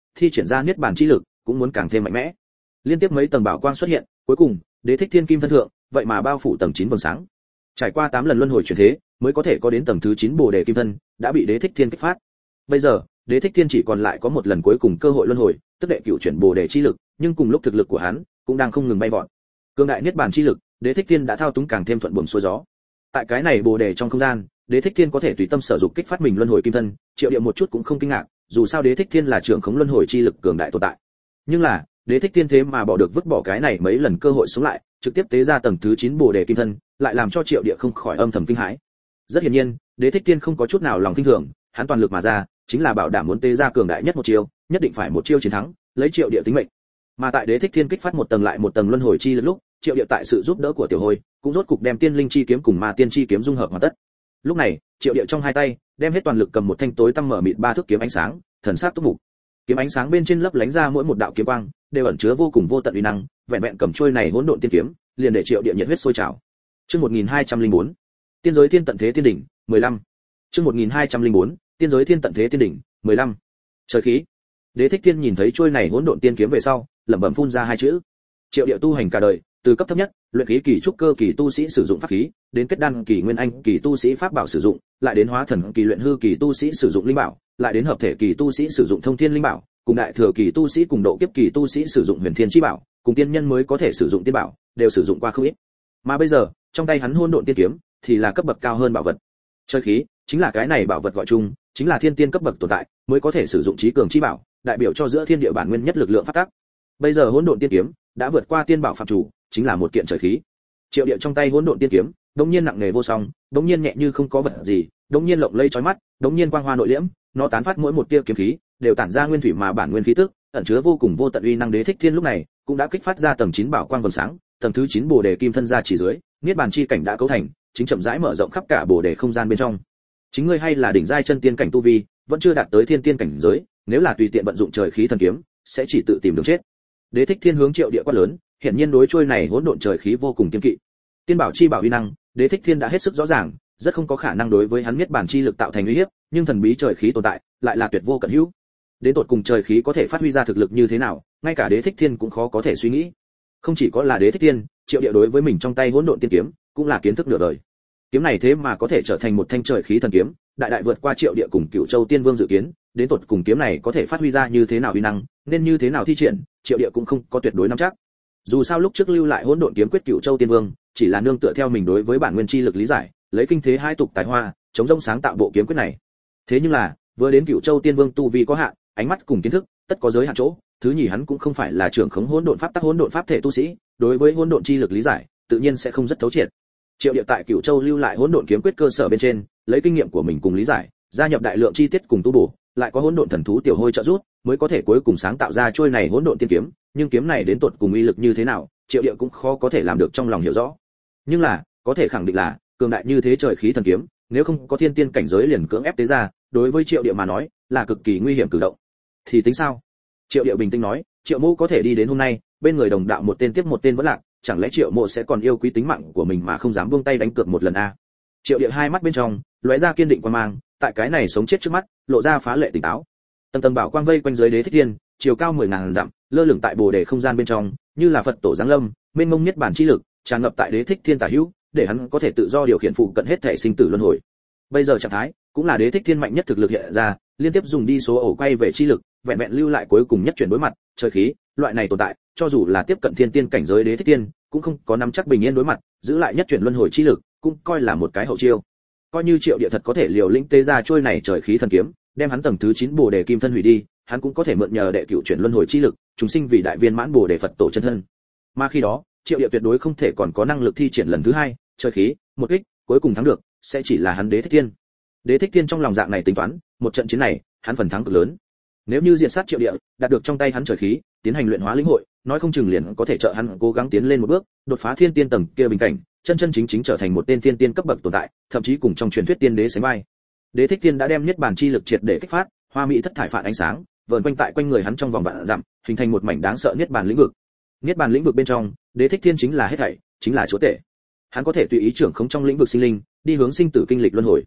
thi triển ra niết bàn chi lực cũng muốn càng thêm mạnh mẽ. Liên tiếp mấy tầng bảo quang xuất hiện, cuối cùng, Đế Thích Thiên kim thân thượng, vậy mà bao phủ tầng chín vầng sáng. Trải qua tám lần luân hồi chuyển thế, mới có thể có đến tầng thứ chín Bồ Đề kim thân, đã bị Đế Thích Thiên kích phát. Bây giờ, Đế Thích Thiên chỉ còn lại có một lần cuối cùng cơ hội luân hồi, tức đệ cửu chuyển Bồ Đề chi lực, nhưng cùng lúc thực lực của hắn cũng đang không ngừng bay vọt. Cương đại niết bàn chi lực, Đế Thích Thiên đã thao túng càng thêm thuận buồm xuôi gió. Tại cái này Bồ Đề trong không gian, Đế Thích Thiên có thể tùy tâm sở dục kích phát mình luân hồi kim thân, Triệu Địa một chút cũng không kinh ngạc, dù sao Đế Thích Thiên là trưởng khống luân hồi chi lực cường đại tồn tại. Nhưng là, Đế Thích Thiên thế mà bỏ được vứt bỏ cái này mấy lần cơ hội xuống lại, trực tiếp tế ra tầng thứ chín Bồ Đề kim thân, lại làm cho Triệu Địa không khỏi âm thầm kinh hãi. Rất hiển nhiên, Đế Thích Thiên không có chút nào lòng kinh thường, hắn toàn lực mà ra, chính là bảo đảm muốn tế ra cường đại nhất một chiêu, nhất định phải một chiêu chiến thắng, lấy Triệu Địa tính mệnh. Mà tại Đế Thích Thiên kích phát một tầng lại một tầng luân hồi chi lực lúc, Triệu Địa tại sự giúp đỡ của Tiểu Hôi, cũng rốt cục đem Tiên Linh chi kiếm cùng Ma Tiên chi kiếm dung hợp hoàn tất. Lúc này, Triệu Địa trong hai tay, đem hết toàn lực cầm một thanh tối tăm mở mịt ba thước kiếm ánh sáng, thần sắc túc mục. Kiếm ánh sáng bên trên lấp lánh ra mỗi một đạo kiếm quang, đều ẩn chứa vô cùng vô tận uy năng, vẹn vẹn cầm trôi này hỗn độn tiên kiếm, liền để Triệu Địa nhiệt huyết sôi trào. Chương một nghìn hai trăm lẻ bốn, Tiên giới thiên tận thế tiên đỉnh, mười lăm. Chương một nghìn hai trăm lẻ bốn, Tiên giới thiên tận thế tiên đỉnh, mười lăm. Trời khí. Đế Thích Thiên nhìn thấy trôi này hỗn độn tiên kiếm về sau, lẩm bẩm phun ra hai chữ. Triệu Địa tu hành cả đời, từ cấp thấp nhất, luyện khí kỳ trúc cơ kỳ tu sĩ sử dụng pháp khí, đến kết đan kỳ nguyên anh kỳ tu sĩ pháp bảo sử dụng, lại đến hóa thần kỳ luyện hư kỳ tu sĩ sử dụng linh bảo, lại đến hợp thể kỳ tu sĩ sử dụng thông thiên linh bảo, cùng đại thừa kỳ tu sĩ cùng độ kiếp kỳ tu sĩ sử dụng huyền thiên chi bảo, cùng tiên nhân mới có thể sử dụng tiên bảo, đều sử dụng qua không ít. Mà bây giờ, trong tay hắn hỗn độn tiên kiếm, thì là cấp bậc cao hơn bảo vật. Trời khí, chính là cái này bảo vật gọi chung, chính là thiên tiên cấp bậc tồn tại, mới có thể sử dụng trí cường chi bảo, đại biểu cho giữa thiên địa bản nguyên nhất lực lượng phát tác. Bây giờ hỗn độn tiên kiếm đã vượt qua tiên bảo phạm chủ, chính là một kiện trời khí. Triệu Địa trong tay hỗn độn tiên kiếm, đống nhiên nặng nề vô song, đống nhiên nhẹ như không có vật gì, đống nhiên lộng lẫy chói mắt, đống nhiên quang hoa nội liễm, nó tán phát mỗi một tia kiếm khí, đều tản ra nguyên thủy mà bản nguyên khí tức, ẩn chứa vô cùng vô tận uy năng. Đế Thích Thiên lúc này cũng đã kích phát ra tầng chín bảo quang vầng sáng, tầng thứ chín Bồ Đề kim thân ra chỉ dưới, niết bàn chi cảnh đã cấu thành, chính chậm rãi mở rộng khắp cả Bồ Đề không gian bên trong. Chính ngươi hay là đỉnh giai chân tiên cảnh tu vi, vẫn chưa đạt tới thiên tiên cảnh giới, nếu là tùy tiện vận dụng trời khí thần kiếm, sẽ chỉ tự tìm đường chết. Đế Thích Thiên hướng Triệu Địa quát lớn, hiển nhiên đối trôi này hỗn độn trời khí vô cùng kiêng kỵ. Tiên bảo chi bảo uy năng, Đế Thích Thiên đã hết sức rõ ràng, rất không có khả năng đối với hắn niết bàn chi lực tạo thành uy hiếp, nhưng thần bí trời khí tồn tại, lại là tuyệt vô cận hữu. Đến tột cùng trời khí có thể phát huy ra thực lực như thế nào, ngay cả Đế Thích Thiên cũng khó có thể suy nghĩ. Không chỉ có là Đế Thích Thiên, Triệu Địa đối với mình trong tay hỗn độn tiên kiếm, cũng là kiến thức nửa đời. Kiếm này thế mà có thể trở thành một thanh trời khí thần kiếm, đại đại vượt qua Triệu Địa cùng Cửu Châu Tiên Vương dự kiến, đến tột cùng kiếm này có thể phát huy ra như thế nào uy năng, nên như thế nào thi triển, Triệu Địa cũng không có tuyệt đối nắm chắc. Dù sao lúc trước lưu lại hỗn độn kiếm quyết Cửu Châu Tiên Vương, chỉ là nương tựa theo mình đối với bản nguyên chi lực lý giải, lấy kinh thế hai tục tài hoa, chống rông sáng tạo bộ kiếm quyết này. Thế nhưng là, vừa đến Cửu Châu Tiên Vương tu vi có hạn, ánh mắt cùng kiến thức, tất có giới hạn chỗ, thứ nhì hắn cũng không phải là trưởng khống hỗn độn pháp tắc hỗn độn pháp thể tu sĩ, đối với hỗn độn chi lực lý giải, tự nhiên sẽ không rất thấu triệt. Triệu Địa tại Cửu Châu lưu lại hỗn độn kiếm quyết cơ sở bên trên, lấy kinh nghiệm của mình cùng lý giải, gia nhập đại lượng chi tiết cùng tu bổ, lại có hỗn độn thần thú Tiểu Hôi trợ giúp, mới có thể cuối cùng sáng tạo ra trôi này hỗn độn tiên kiếm, nhưng kiếm này đến tột cùng uy lực như thế nào, Triệu Địa cũng khó có thể làm được trong lòng hiểu rõ. Nhưng là, có thể khẳng định là, cường đại như thế trời khí thần kiếm, nếu không có thiên tiên cảnh giới liền cưỡng ép tế ra, đối với Triệu Địa mà nói, là cực kỳ nguy hiểm cử động. Thì tính sao? Triệu Địa bình tĩnh nói, Triệu Mộ có thể đi đến hôm nay, bên người đồng đạo một tên tiếp một tên vẫn lạc, chẳng lẽ Triệu Mộ sẽ còn yêu quý tính mạng của mình mà không dám buông tay đánh cược một lần a? Triệu Địa hai mắt bên trong lóe ra kiên định quan mang, tại cái này sống chết trước mắt, lộ ra phá lệ tỉnh táo. Tầng tầng bảo quang vây quanh dưới Đế Thích Thiên, chiều cao mười ngàn dặm, lơ lửng tại Bồ Đề không gian bên trong, như là Phật tổ giáng lâm, mênh mông nhất bản chi lực, tràn ngập tại Đế Thích Thiên tả hữu, để hắn có thể tự do điều khiển phụ cận hết thể sinh tử luân hồi. Bây giờ trạng thái, cũng là Đế Thích Thiên mạnh nhất thực lực hiện ra, liên tiếp dùng đi số ổ quay về chi lực, vẹn vẹn lưu lại cuối cùng nhất chuyển đối mặt, trời khí, loại này tồn tại, cho dù là tiếp cận thiên tiên cảnh giới Đế Thích Thiên, cũng không có nắm chắc bình yên đối mặt, giữ lại nhất chuyển luân hồi chi lực, cũng coi là một cái hậu chiêu. Coi như Triệu Địa thật có thể liều lĩnh tế ra trôi này trời khí thần kiếm, đem hắn tầng thứ chín Bồ Đề kim thân hủy đi, hắn cũng có thể mượn nhờ đệ cửu chuyển luân hồi chi lực, chúng sinh vì đại viên mãn Bồ Đề Phật tổ chân thân. Mà khi đó, Triệu Địa tuyệt đối không thể còn có năng lực thi triển lần thứ hai, trời khí, một kích, cuối cùng thắng được, sẽ chỉ là hắn Đế Thích Thiên. Đế Thích Thiên trong lòng dạng này tính toán, một trận chiến này, hắn phần thắng cực lớn. Nếu như diện sát Triệu Địa, đạt được trong tay hắn trời khí, tiến hành luyện hóa lĩnh hội, nói không chừng liền có thể trợ hắn cố gắng tiến lên một bước, đột phá thiên tiên tầng kia bình cảnh, chân chân chính chính trở thành một tên thiên tiên cấp bậc tồn tại, thậm chí cùng trong truyền thuyết tiên đế sánh vai. Đế Thích Thiên đã đem niết bàn chi lực triệt để kích phát, hoa mỹ thất thải phản ánh sáng, vờn quanh tại quanh người hắn trong vòng vạn dặm, hình thành một mảnh đáng sợ niết bàn lĩnh vực. Niết bàn lĩnh vực bên trong, Đế Thích Thiên chính là hết thảy, chính là chúa tể. Hắn có thể tùy ý trưởng khống trong lĩnh vực sinh linh, đi hướng sinh tử kinh lịch luân hồi.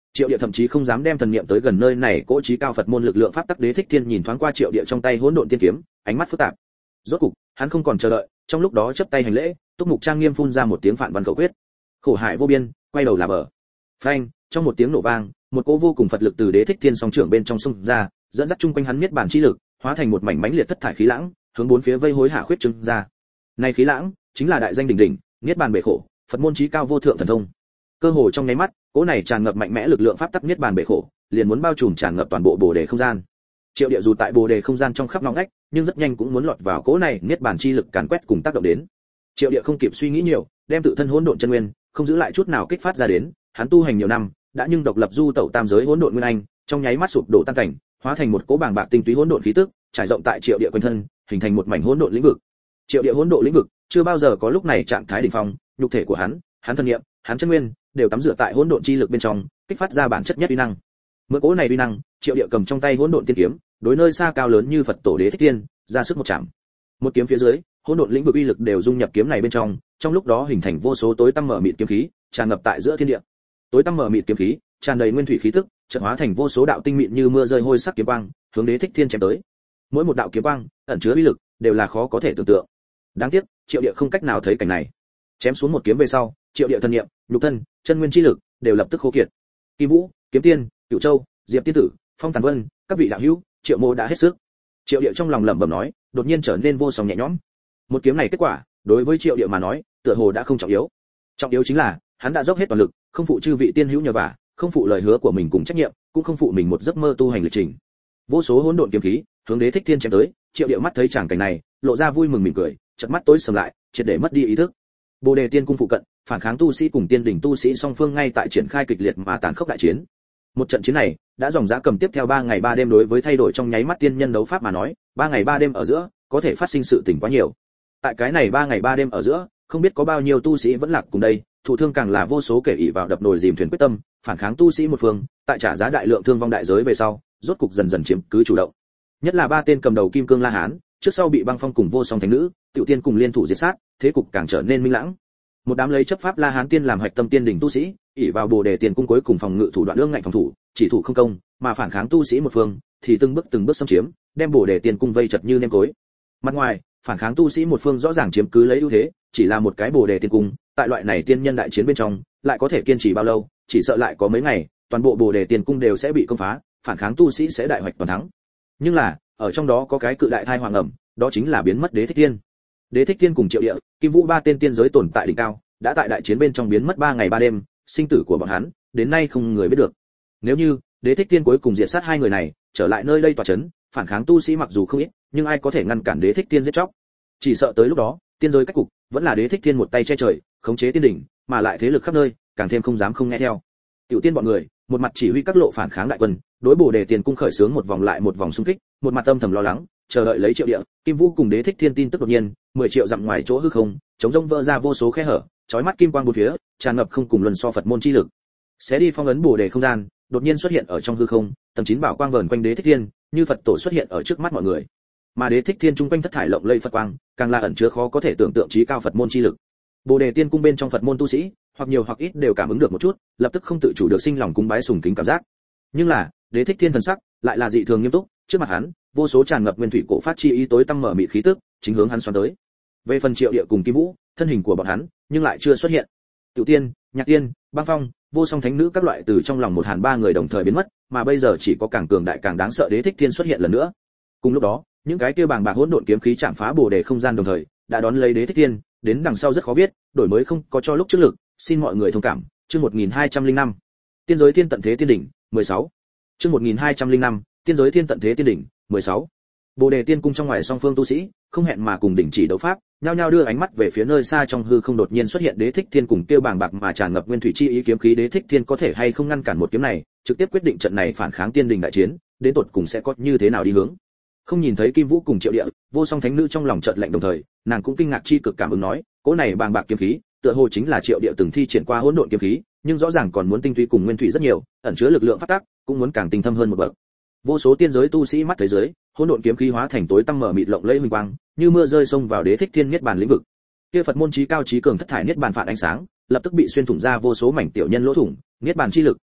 Triệu Địa thậm chí không dám đem thần niệm tới gần nơi này, cỗ trí cao Phật môn lực lượng pháp tắc Đế Thích Thiên nhìn thoáng qua Triệu Địa trong tay hỗn độn tiên kiếm, ánh mắt phức tạp. Rốt cục, hắn không còn chờ đợi, trong lúc đó chắp tay hành lễ, túc mục trang nghiêm phun ra một tiếng phản văn khẩu quyết. Khổ hải vô biên, quay đầu là bờ. Phanh, trong một tiếng nổ vang, một cỗ vô cùng Phật lực từ Đế Thích Thiên song trưởng bên trong xung ra, dẫn dắt chung quanh hắn niết bàn chi lực, hóa thành một mảnh mãnh liệt thất thải khí lãng, hướng bốn phía vây hối hạ khuyết trưng ra. Này khí lãng, chính là đại danh đỉnh đỉnh, niết bàn bể khổ, Phật môn chí cao vô thượng thần thông. Cơ hồ trong nháy mắt, cỗ này tràn ngập mạnh mẽ lực lượng pháp tắc niết bàn bể khổ, liền muốn bao trùm tràn ngập toàn bộ Bồ đề không gian. Triệu Địa dù tại Bồ đề không gian trong khắp ngóc ngách, nhưng rất nhanh cũng muốn lọt vào cỗ này niết bàn chi lực càn quét cùng tác động đến. Triệu Địa không kịp suy nghĩ nhiều, đem tự thân hỗn độn chân nguyên, không giữ lại chút nào kích phát ra đến, hắn tu hành nhiều năm, đã nhưng độc lập du tẩu tam giới hỗn độn nguyên anh, trong nháy mắt sụp đổ tan cảnh, hóa thành một cỗ bàng bạc tinh túy hỗn độn khí tức, trải rộng tại Triệu Địa quanh thân, hình thành một mảnh hỗn độn lĩnh vực. Triệu Địa hỗn độn lĩnh vực, chưa bao giờ có lúc này trạng thái đỉnh phong, nhục thể của hắn, hắn thân niệm, hắn chân nguyên, đều tắm rửa tại hỗn độn chi lực bên trong, kích phát ra bản chất nhất uy năng. Mượn cỗ này uy năng, Triệu Địa cầm trong tay hỗn độn tiên kiếm, đối nơi xa cao lớn như Phật tổ Đế Thích Thiên, ra sức một chạm. Một kiếm phía dưới, hỗn độn lĩnh vực uy lực đều dung nhập kiếm này bên trong, trong lúc đó hình thành vô số tối tăm mở mịt kiếm khí, tràn ngập tại giữa thiên địa. Tối tăm mở mịt kiếm khí, tràn đầy nguyên thủy khí tức, chợt hóa thành vô số đạo tinh mịn như mưa rơi hôi sắc kiếm quang, hướng Đế Thích Thiên chém tới. Mỗi một đạo kiếm quang, ẩn chứa uy lực, đều là khó có thể tưởng tượng. Đáng tiếc, Triệu Địa không cách nào thấy cảnh này. Chém xuống một kiếm về sau, Triệu Địa thân niệm, nhục thân, chân nguyên chi lực đều lập tức khô kiệt. Kim Vũ, Kiếm Tiên, Cửu Châu, Diệp Tiên Tử, Phong Tàn Vân, các vị đạo hữu, Triệu Mộ đã hết sức. Triệu Địa trong lòng lẩm bẩm nói, đột nhiên trở nên vô song nhẹ nhõm. Một kiếm này kết quả, đối với Triệu Địa mà nói, tựa hồ đã không trọng yếu. Trọng yếu chính là, hắn đã dốc hết toàn lực, không phụ chư vị tiên hữu nhờ vả, không phụ lời hứa của mình cùng trách nhiệm, cũng không phụ mình một giấc mơ tu hành lịch trình. Vô số hỗn độn kiếm khí, hướng Đế Thích Thiên chém tới, Triệu Địa mắt thấy tràng cảnh này, lộ ra vui mừng mỉm cười, chợt mắt tối sầm lại, triệt để mất đi ý thức. Bồ đề tiên cung phụ cận, phản kháng tu sĩ cùng tiên đỉnh tu sĩ song phương ngay tại triển khai kịch liệt mà tàn khốc đại chiến. Một trận chiến này, đã dòng dã cầm tiếp theo ba ngày ba đêm, đối với thay đổi trong nháy mắt tiên nhân đấu pháp mà nói, ba ngày ba đêm ở giữa, có thể phát sinh sự tình quá nhiều. Tại cái này ba ngày ba đêm ở giữa, không biết có bao nhiêu tu sĩ vẫn lạc cùng đây, thụ thương càng là vô số kẻ ỷ vào đập nồi dìm thuyền quyết tâm, phản kháng tu sĩ một phương, tại trả giá đại lượng thương vong đại giới về sau, rốt cục dần dần chiếm cứ chủ động. Nhất là ba tên cầm đầu Kim Cương La Hán, trước sau bị Băng Phong cùng Vô Song Thánh Nữ, Tiểu Tiên cùng liên thủ diệt sát, thế cục càng trở nên minh lãng. Một đám lấy chấp pháp La Hán tiên làm hoạch tâm tiên đỉnh tu sĩ, ỷ vào Bồ đề tiền cung cuối cùng phòng ngự thủ đoạn ương ngạnh phòng thủ, chỉ thủ không công, mà phản kháng tu sĩ một phương, thì từng bước từng bước xâm chiếm, đem Bồ đề tiền cung vây chật như nêm cối. Mặt ngoài, phản kháng tu sĩ một phương rõ ràng chiếm cứ lấy ưu thế, chỉ là một cái Bồ đề tiền cung, tại loại này tiên nhân đại chiến bên trong, lại có thể kiên trì bao lâu, chỉ sợ lại có mấy ngày, toàn bộ Bồ đề tiền cung đều sẽ bị công phá, phản kháng tu sĩ sẽ đại hoạch toàn thắng. Nhưng là, ở trong đó có cái cự đại thai hoàng ẩm, đó chính là biến mất Đế Thích Thiên. Đế Thích Thiên cùng Triệu Địa, Kim Vũ ba tên tiên giới tồn tại đỉnh cao, đã tại đại chiến bên trong biến mất ba ngày ba đêm, sinh tử của bọn hắn, đến nay không người biết được. Nếu như Đế Thích Thiên cuối cùng diệt sát hai người này, trở lại nơi đây tọa chấn, phản kháng tu sĩ mặc dù không ít, nhưng ai có thể ngăn cản Đế Thích Thiên giết chóc? Chỉ sợ tới lúc đó, tiên giới cách cục vẫn là Đế Thích Thiên một tay che trời, khống chế tiên đỉnh, mà lại thế lực khắp nơi, càng thêm không dám không nghe theo. Tiểu tiên bọn người, một mặt chỉ huy các lộ phản kháng đại quân, đối Bồ đề tiền cung khởi xướng một vòng lại một vòng xung kích, một mặt âm thầm lo lắng, chờ đợi lấy Triệu Địa, Kim Vũ cùng Đế Thích Thiên tin tức đột nhiên, mười triệu dặm ngoài chỗ hư không, chống rông vỡ ra vô số khe hở, chói mắt kim quang bốn phía, tràn ngập không cùng luân so Phật môn chi lực. Xé đi phong ấn Bồ đề không gian, đột nhiên xuất hiện ở trong hư không, tầng chín bảo quang vờn quanh Đế Thích Thiên, như Phật tổ xuất hiện ở trước mắt mọi người. Mà Đế Thích Thiên trung quanh thất thải lộng lẫy Phật quang, càng là ẩn chứa khó có thể tưởng tượng trí cao Phật môn chi lực. Bồ đề tiên cung bên trong Phật môn tu sĩ, hoặc nhiều hoặc ít đều cảm ứng được một chút, lập tức không tự chủ được sinh lòng cúng bái sùng kính cảm giác. Nhưng là, Đế Thích Thiên thần sắc lại là dị thường nghiêm túc, trước mặt hắn, vô số tràn ngập nguyên thủy cổ phát chi ý tối tăm mở mịt khí tức, chính hướng hắn xoắn tới. Về phần Triệu Địa cùng Kim Vũ, thân hình của bọn hắn, nhưng lại chưa xuất hiện. Tiểu Tiên, Nhạc Tiên, Băng Phong, Vô Song Thánh Nữ các loại từ trong lòng một hàn ba người đồng thời biến mất, mà bây giờ chỉ có càng cường đại càng đáng sợ Đế Thích Thiên xuất hiện lần nữa. Cùng lúc đó, những cái kia bàng bạc hỗn độn kiếm khí chạm phá Bồ đề không gian đồng thời, đã đón lấy Đế Thích Thiên, đến đằng sau rất khó viết, đổi mới không có cho lúc trước lực, xin mọi người thông cảm. Chương một nghìn hai trăm lẻ năm, Tiên giới thiên tận thế tiên đỉnh, mười sáu. Chương một nghìn hai trăm lẻ năm, Tiên giới thiên tận thế tiên đỉnh, mười sáu. Bồ đề tiên cung trong ngoài song phương tu sĩ, không hẹn mà cùng đỉnh chỉ đấu pháp, nhao nhao đưa ánh mắt về phía nơi xa trong hư không đột nhiên xuất hiện Đế Thích Thiên cùng kêu bàng bạc mà tràn ngập nguyên thủy chi ý kiếm khí. Đế Thích Thiên có thể hay không ngăn cản một kiếm này, trực tiếp quyết định trận này phản kháng tiên đình đại chiến, đến tột cùng sẽ có như thế nào đi hướng. Không nhìn thấy Kim Vũ cùng Triệu Địa, Vô Song Thánh Nữ trong lòng chợt lạnh đồng thời, nàng cũng kinh ngạc chi cực cảm ứng nói, cỗ này bàng bạc kiếm khí, tựa hồ chính là Triệu Địa từng thi triển qua hỗn độn kiếm khí, nhưng rõ ràng còn muốn tinh túy cùng nguyên thủy rất nhiều, ẩn chứa lực lượng phát tác, cũng muốn càng tinh thâm hơn một bậc. Vô số tiên giới tu sĩ mắt thấy dưới, hỗn độn kiếm khí hóa thành tối tăm mở mịt lộng lẫy huỳnh quang, như mưa rơi xông vào Đế Thích Thiên niết bàn lĩnh vực. Kia Phật môn chí cao chí cường thất thải niết bàn phản ánh sáng, lập tức bị xuyên thủng ra vô số mảnh tiểu nhân lỗ thủng, niết bàn chi lực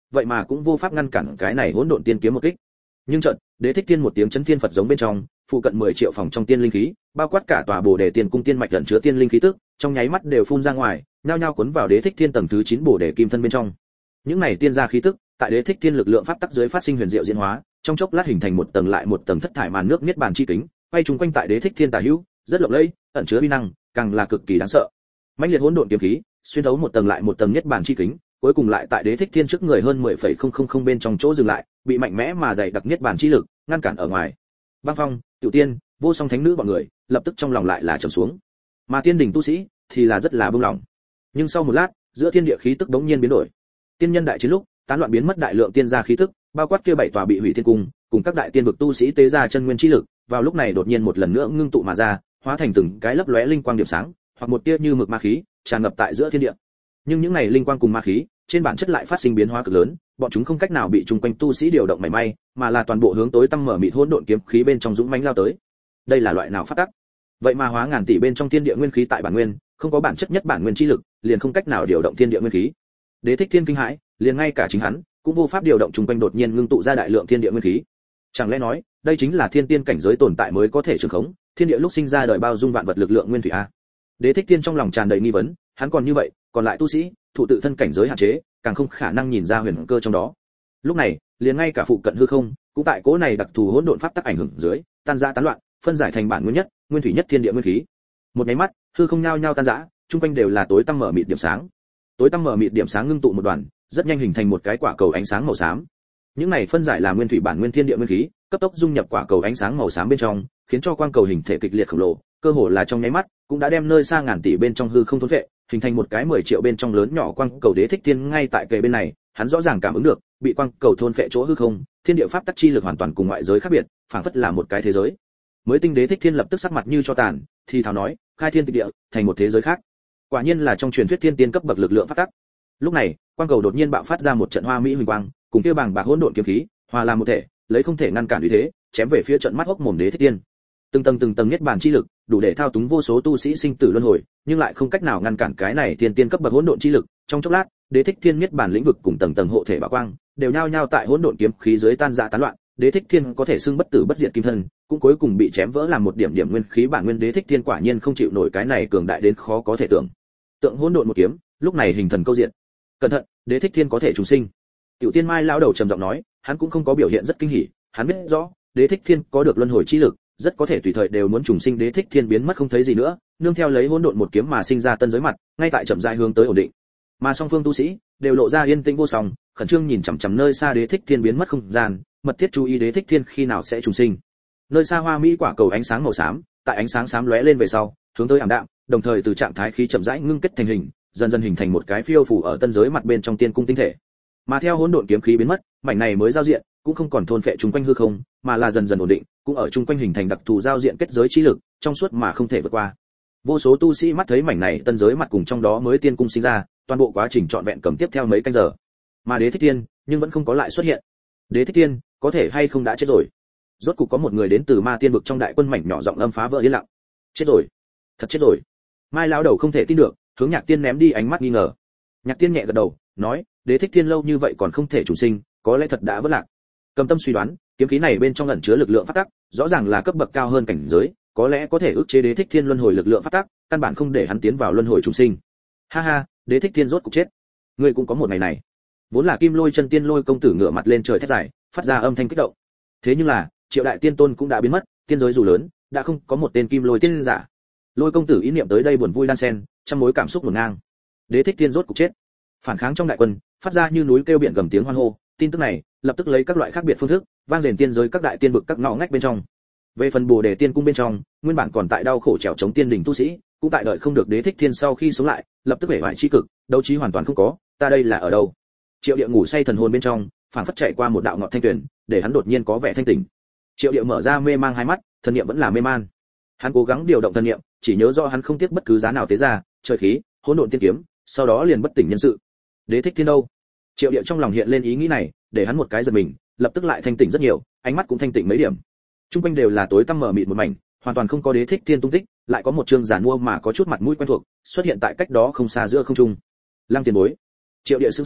vậy mà cũng vô pháp ngăn cản cái này hỗn độn tiên kiếm một kích. Nhưng chợt, Đế Thích Tiên một tiếng chấn thiên Phật giống bên trong, phụ cận mười triệu phòng trong tiên linh khí, bao quát cả tòa Bồ Đề Tiên cung tiên mạch ẩn chứa tiên linh khí tức, trong nháy mắt đều phun ra ngoài, nhao nhao cuốn vào Đế Thích Tiên tầng thứ chín Bồ Đề Kim thân bên trong. Những này tiên gia khí tức, tại Đế Thích Tiên lực lượng pháp tắc dưới phát sinh huyền diệu diễn hóa, trong chốc lát hình thành một tầng lại một tầng thất thải màn nước niết bàn chi kính, quay trùng quanh tại Đế Thích Tiên tả hữu, rất lộng lẫy, ẩn chứa uy năng, càng là cực kỳ đáng sợ. Mãnh liệt hỗn độn kiếm khí, xuyên thấu một tầng lại một tầng niết bàn chi kính, cuối cùng lại tại Đế Thích Thiên trước người hơn mười phẩy không không không bên trong chỗ dừng lại, bị mạnh mẽ mà dày đặc niết bàn chi lực ngăn cản ở ngoài. Băng Phong, Tiểu Tiên, Vô Song Thánh Nữ bọn người, lập tức trong lòng lại là trầm xuống. Mà tiên đỉnh tu sĩ thì là rất là bừng lòng. Nhưng sau một lát, giữa thiên địa khí tức đống nhiên biến đổi. Tiên nhân đại chiến lúc, tán loạn biến mất đại lượng tiên gia khí tức, bao quát kia bảy tòa bị hủy tiên cung, cùng các đại tiên vực tu sĩ tế ra chân nguyên chi lực, vào lúc này đột nhiên một lần nữa ngưng tụ mà ra, hóa thành từng cái lấp lóe linh quang điểm sáng, hoặc một tia như mực ma khí, tràn ngập tại giữa thiên địa. Nhưng những này linh quang cùng ma khí, trên bản chất lại phát sinh biến hóa cực lớn, bọn chúng không cách nào bị chung quanh tu sĩ điều động mảy may, mà là toàn bộ hướng tối tăm mở mịt hỗn độn kiếm khí bên trong dũng mãnh lao tới. Đây là loại nào pháp tắc? Vậy mà hóa ngàn tỷ bên trong thiên địa nguyên khí tại bản nguyên, không có bản chất nhất bản nguyên chi lực, liền không cách nào điều động thiên địa nguyên khí. Đế Thích Thiên kinh hãi, liền ngay cả chính hắn cũng vô pháp điều động chung quanh đột nhiên ngưng tụ ra đại lượng thiên địa nguyên khí. Chẳng lẽ nói, đây chính là thiên tiên cảnh giới tồn tại mới có thể trường khống, thiên địa lúc sinh ra đời bao dung vạn vật lực lượng nguyên thủy a. Đế Thích Thiên trong lòng tràn đầy nghi vấn, hắn còn như vậy, còn lại tu sĩ, thụ tự thân cảnh giới hạn chế, càng không khả năng nhìn ra huyền cơ trong đó. Lúc này, liền ngay cả phụ cận hư không, cũng tại cố này đặc thù hỗn độn pháp tắc ảnh hưởng dưới, tan rã tán loạn, phân giải thành bản nguyên nhất, nguyên thủy nhất thiên địa nguyên khí. Một cái mắt, hư không nhao nhao tan rã, trung quanh đều là tối tăm mở mịt điểm sáng. Tối tăm mở mịt điểm sáng ngưng tụ một đoàn, rất nhanh hình thành một cái quả cầu ánh sáng màu xám. Những này phân giải làm nguyên thủy bản nguyên thiên địa nguyên khí, cấp tốc dung nhập quả cầu ánh sáng màu xám bên trong, khiến cho quang cầu hình thể kịch liệt khổng lồ, cơ hồ là trong nháy mắt, cũng đã đem nơi xa ngàn tỷ bên trong hư không thôn vệ, hình thành một cái mười triệu bên trong lớn nhỏ quang cầu. Đế Thích Thiên ngay tại kề bên này, hắn rõ ràng cảm ứng được, bị quang cầu thôn phệ chỗ hư không, thiên địa pháp tắc chi lực hoàn toàn cùng ngoại giới khác biệt, phảng phất là một cái thế giới. Mới tinh Đế Thích Thiên lập tức sắc mặt như cho tàn, thì thào nói, khai thiên tịch địa, thành một thế giới khác. Quả nhiên là trong truyền thuyết thiên tiên cấp bậc lực lượng pháp tắc. Lúc này, quang cầu đột nhiên bạo phát ra một trận hoa mỹ huỳnh quang, cùng kia bàng bạc hỗn độn kiếm khí, hòa làm một thể, lấy không thể ngăn cản uy thế, chém về phía trận mắt hốc mồm Đế Thích Thiên. Từng tầng từng tầng nhất bản chi lực, đủ để thao túng vô số tu sĩ sinh tử luân hồi, nhưng lại không cách nào ngăn cản cái này thiên tiên cấp bậc hỗn độn chi lực. Trong chốc lát, Đế Thích Thiên nhất bản lĩnh vực cùng tầng tầng hộ thể bảo quang, đều nhao nhao tại hỗn độn kiếm khí dưới tan rã tán loạn. Đế Thích Thiên có thể xưng bất tử bất diệt kim thân, cũng cuối cùng bị chém vỡ làm một điểm điểm nguyên khí bản nguyên. Đế Thích Thiên quả nhiên không chịu nổi cái này cường đại đến khó có thể tưởng. Tượng hỗn độn một kiếm, lúc này hình thần câu diện. Cẩn thận, Đế Thích Thiên có thể trùng sinh. Tiểu Tiên Mai lão đầu trầm giọng nói, hắn cũng không có biểu hiện rất kinh hỉ, hắn biết rõ, Đế Thích Thiên có được luân hồi chi lực, rất có thể tùy thời đều muốn trùng sinh. Đế Thích Thiên biến mất không thấy gì nữa, nương theo lấy hỗn độn một kiếm mà sinh ra tân giới mặt, ngay tại chậm rãi hướng tới ổn định. Mà song phương tu sĩ đều lộ ra yên tĩnh vô song, khẩn trương nhìn chằm chằm nơi xa Đế Thích Thiên biến mất không gian, mật thiết chú ý Đế Thích Thiên khi nào sẽ trùng sinh. Nơi xa hoa mỹ quả cầu ánh sáng màu xám, tại ánh sáng xám lóe lên về sau, hướng tới ảm đạm, đồng thời từ trạng thái khí chậm rãi ngưng kết thành hình, dần dần hình thành một cái phiêu phù ở tân giới mặt bên trong tiên cung tinh thể. Mà theo hỗn độn kiếm khí biến mất, mảnh này mới giao diện cũng không còn thôn phệ chung quanh hư không, mà là dần dần ổn định, cũng ở chung quanh hình thành đặc thù giao diện kết giới chi lực, trong suốt mà không thể vượt qua. Vô số tu sĩ mắt thấy mảnh này tân giới mặt cùng trong đó mới tiên cung sinh ra, toàn bộ quá trình trọn vẹn cầm tiếp theo mấy canh giờ. Mà Đế Thích Thiên nhưng vẫn không có lại xuất hiện. Đế Thích Thiên có thể hay không đã chết rồi? Rốt cục có một người đến từ Ma Tiên vực trong đại quân mảnh nhỏ giọng âm phá vỡ yên lặng. Chết rồi, thật chết rồi. Mai lão đầu không thể tin được, hướng Nhạc Tiên ném đi ánh mắt nghi ngờ. Nhạc Tiên nhẹ gật đầu, nói, Đế Thích Thiên lâu như vậy còn không thể chủ sinh, có lẽ thật đã vỡ lạc. Cầm tâm suy đoán, kiếm khí này bên trong ẩn chứa lực lượng pháp tắc, rõ ràng là cấp bậc cao hơn cảnh giới, có lẽ có thể ức chế Đế Thích Thiên luân hồi lực lượng pháp tắc, căn bản không để hắn tiến vào luân hồi chủ sinh. Ha ha, Đế Thích Thiên rốt cục chết. Ngươi cũng có một ngày này. Vốn là Kim Lôi Chân Tiên Lôi công tử ngửa mặt lên trời thét dài, phát ra âm thanh kích động. Thế nhưng là, Triệu đại tiên tôn cũng đã biến mất, tiên giới dù lớn, đã không có một tên Kim Lôi tiên giả. Lôi công tử ý niệm tới đây buồn vui đan xen, trăm mối cảm xúc hỗn ngang. Đế Thích Thiên rốt cục chết. Phản kháng trong đại quân, phát ra như núi kêu biển gầm tiếng hoan hô, tin tức này lập tức lấy các loại khác biệt phương thức vang rền tiên giới các đại tiên vực các ngõ ngách bên trong. Về phần Bồ Đề Tiên cung bên trong, nguyên bản còn tại đau khổ trèo chống tiên đỉnh tu sĩ, cũng tại đợi không được Đế Thích Thiên sau khi sống lại, lập tức vẻ vải chi cực, đấu trí hoàn toàn không có, ta đây là ở đâu? Triệu Địa ngủ say thần hồn bên trong, phảng phất chạy qua một đạo ngọt thanh tuyển, để hắn đột nhiên có vẻ thanh tỉnh. Triệu Địa mở ra mê mang hai mắt, thần niệm vẫn là mê man. Hắn cố gắng điều động thần niệm, chỉ nhớ rõ hắn không tiếc bất cứ giá nào tế ra, trời khí, hỗn độn tiên kiếm, sau đó liền bất tỉnh nhân sự. Đế Thích Thiên đâu? Triệu Địa trong lòng hiện lên ý nghĩ này, để hắn một cái giật mình, lập tức lại thanh tỉnh rất nhiều, ánh mắt cũng thanh tỉnh mấy điểm. Trung quanh đều là tối tăm mờ mịt một mảnh, hoàn toàn không có Đế Thích Thiên tung tích, lại có một chương giản mua mà có chút mặt mũi quen thuộc, xuất hiện tại cách đó không xa giữa không trung. Lăng Tiền Bối. Triệu Địa sững sờ,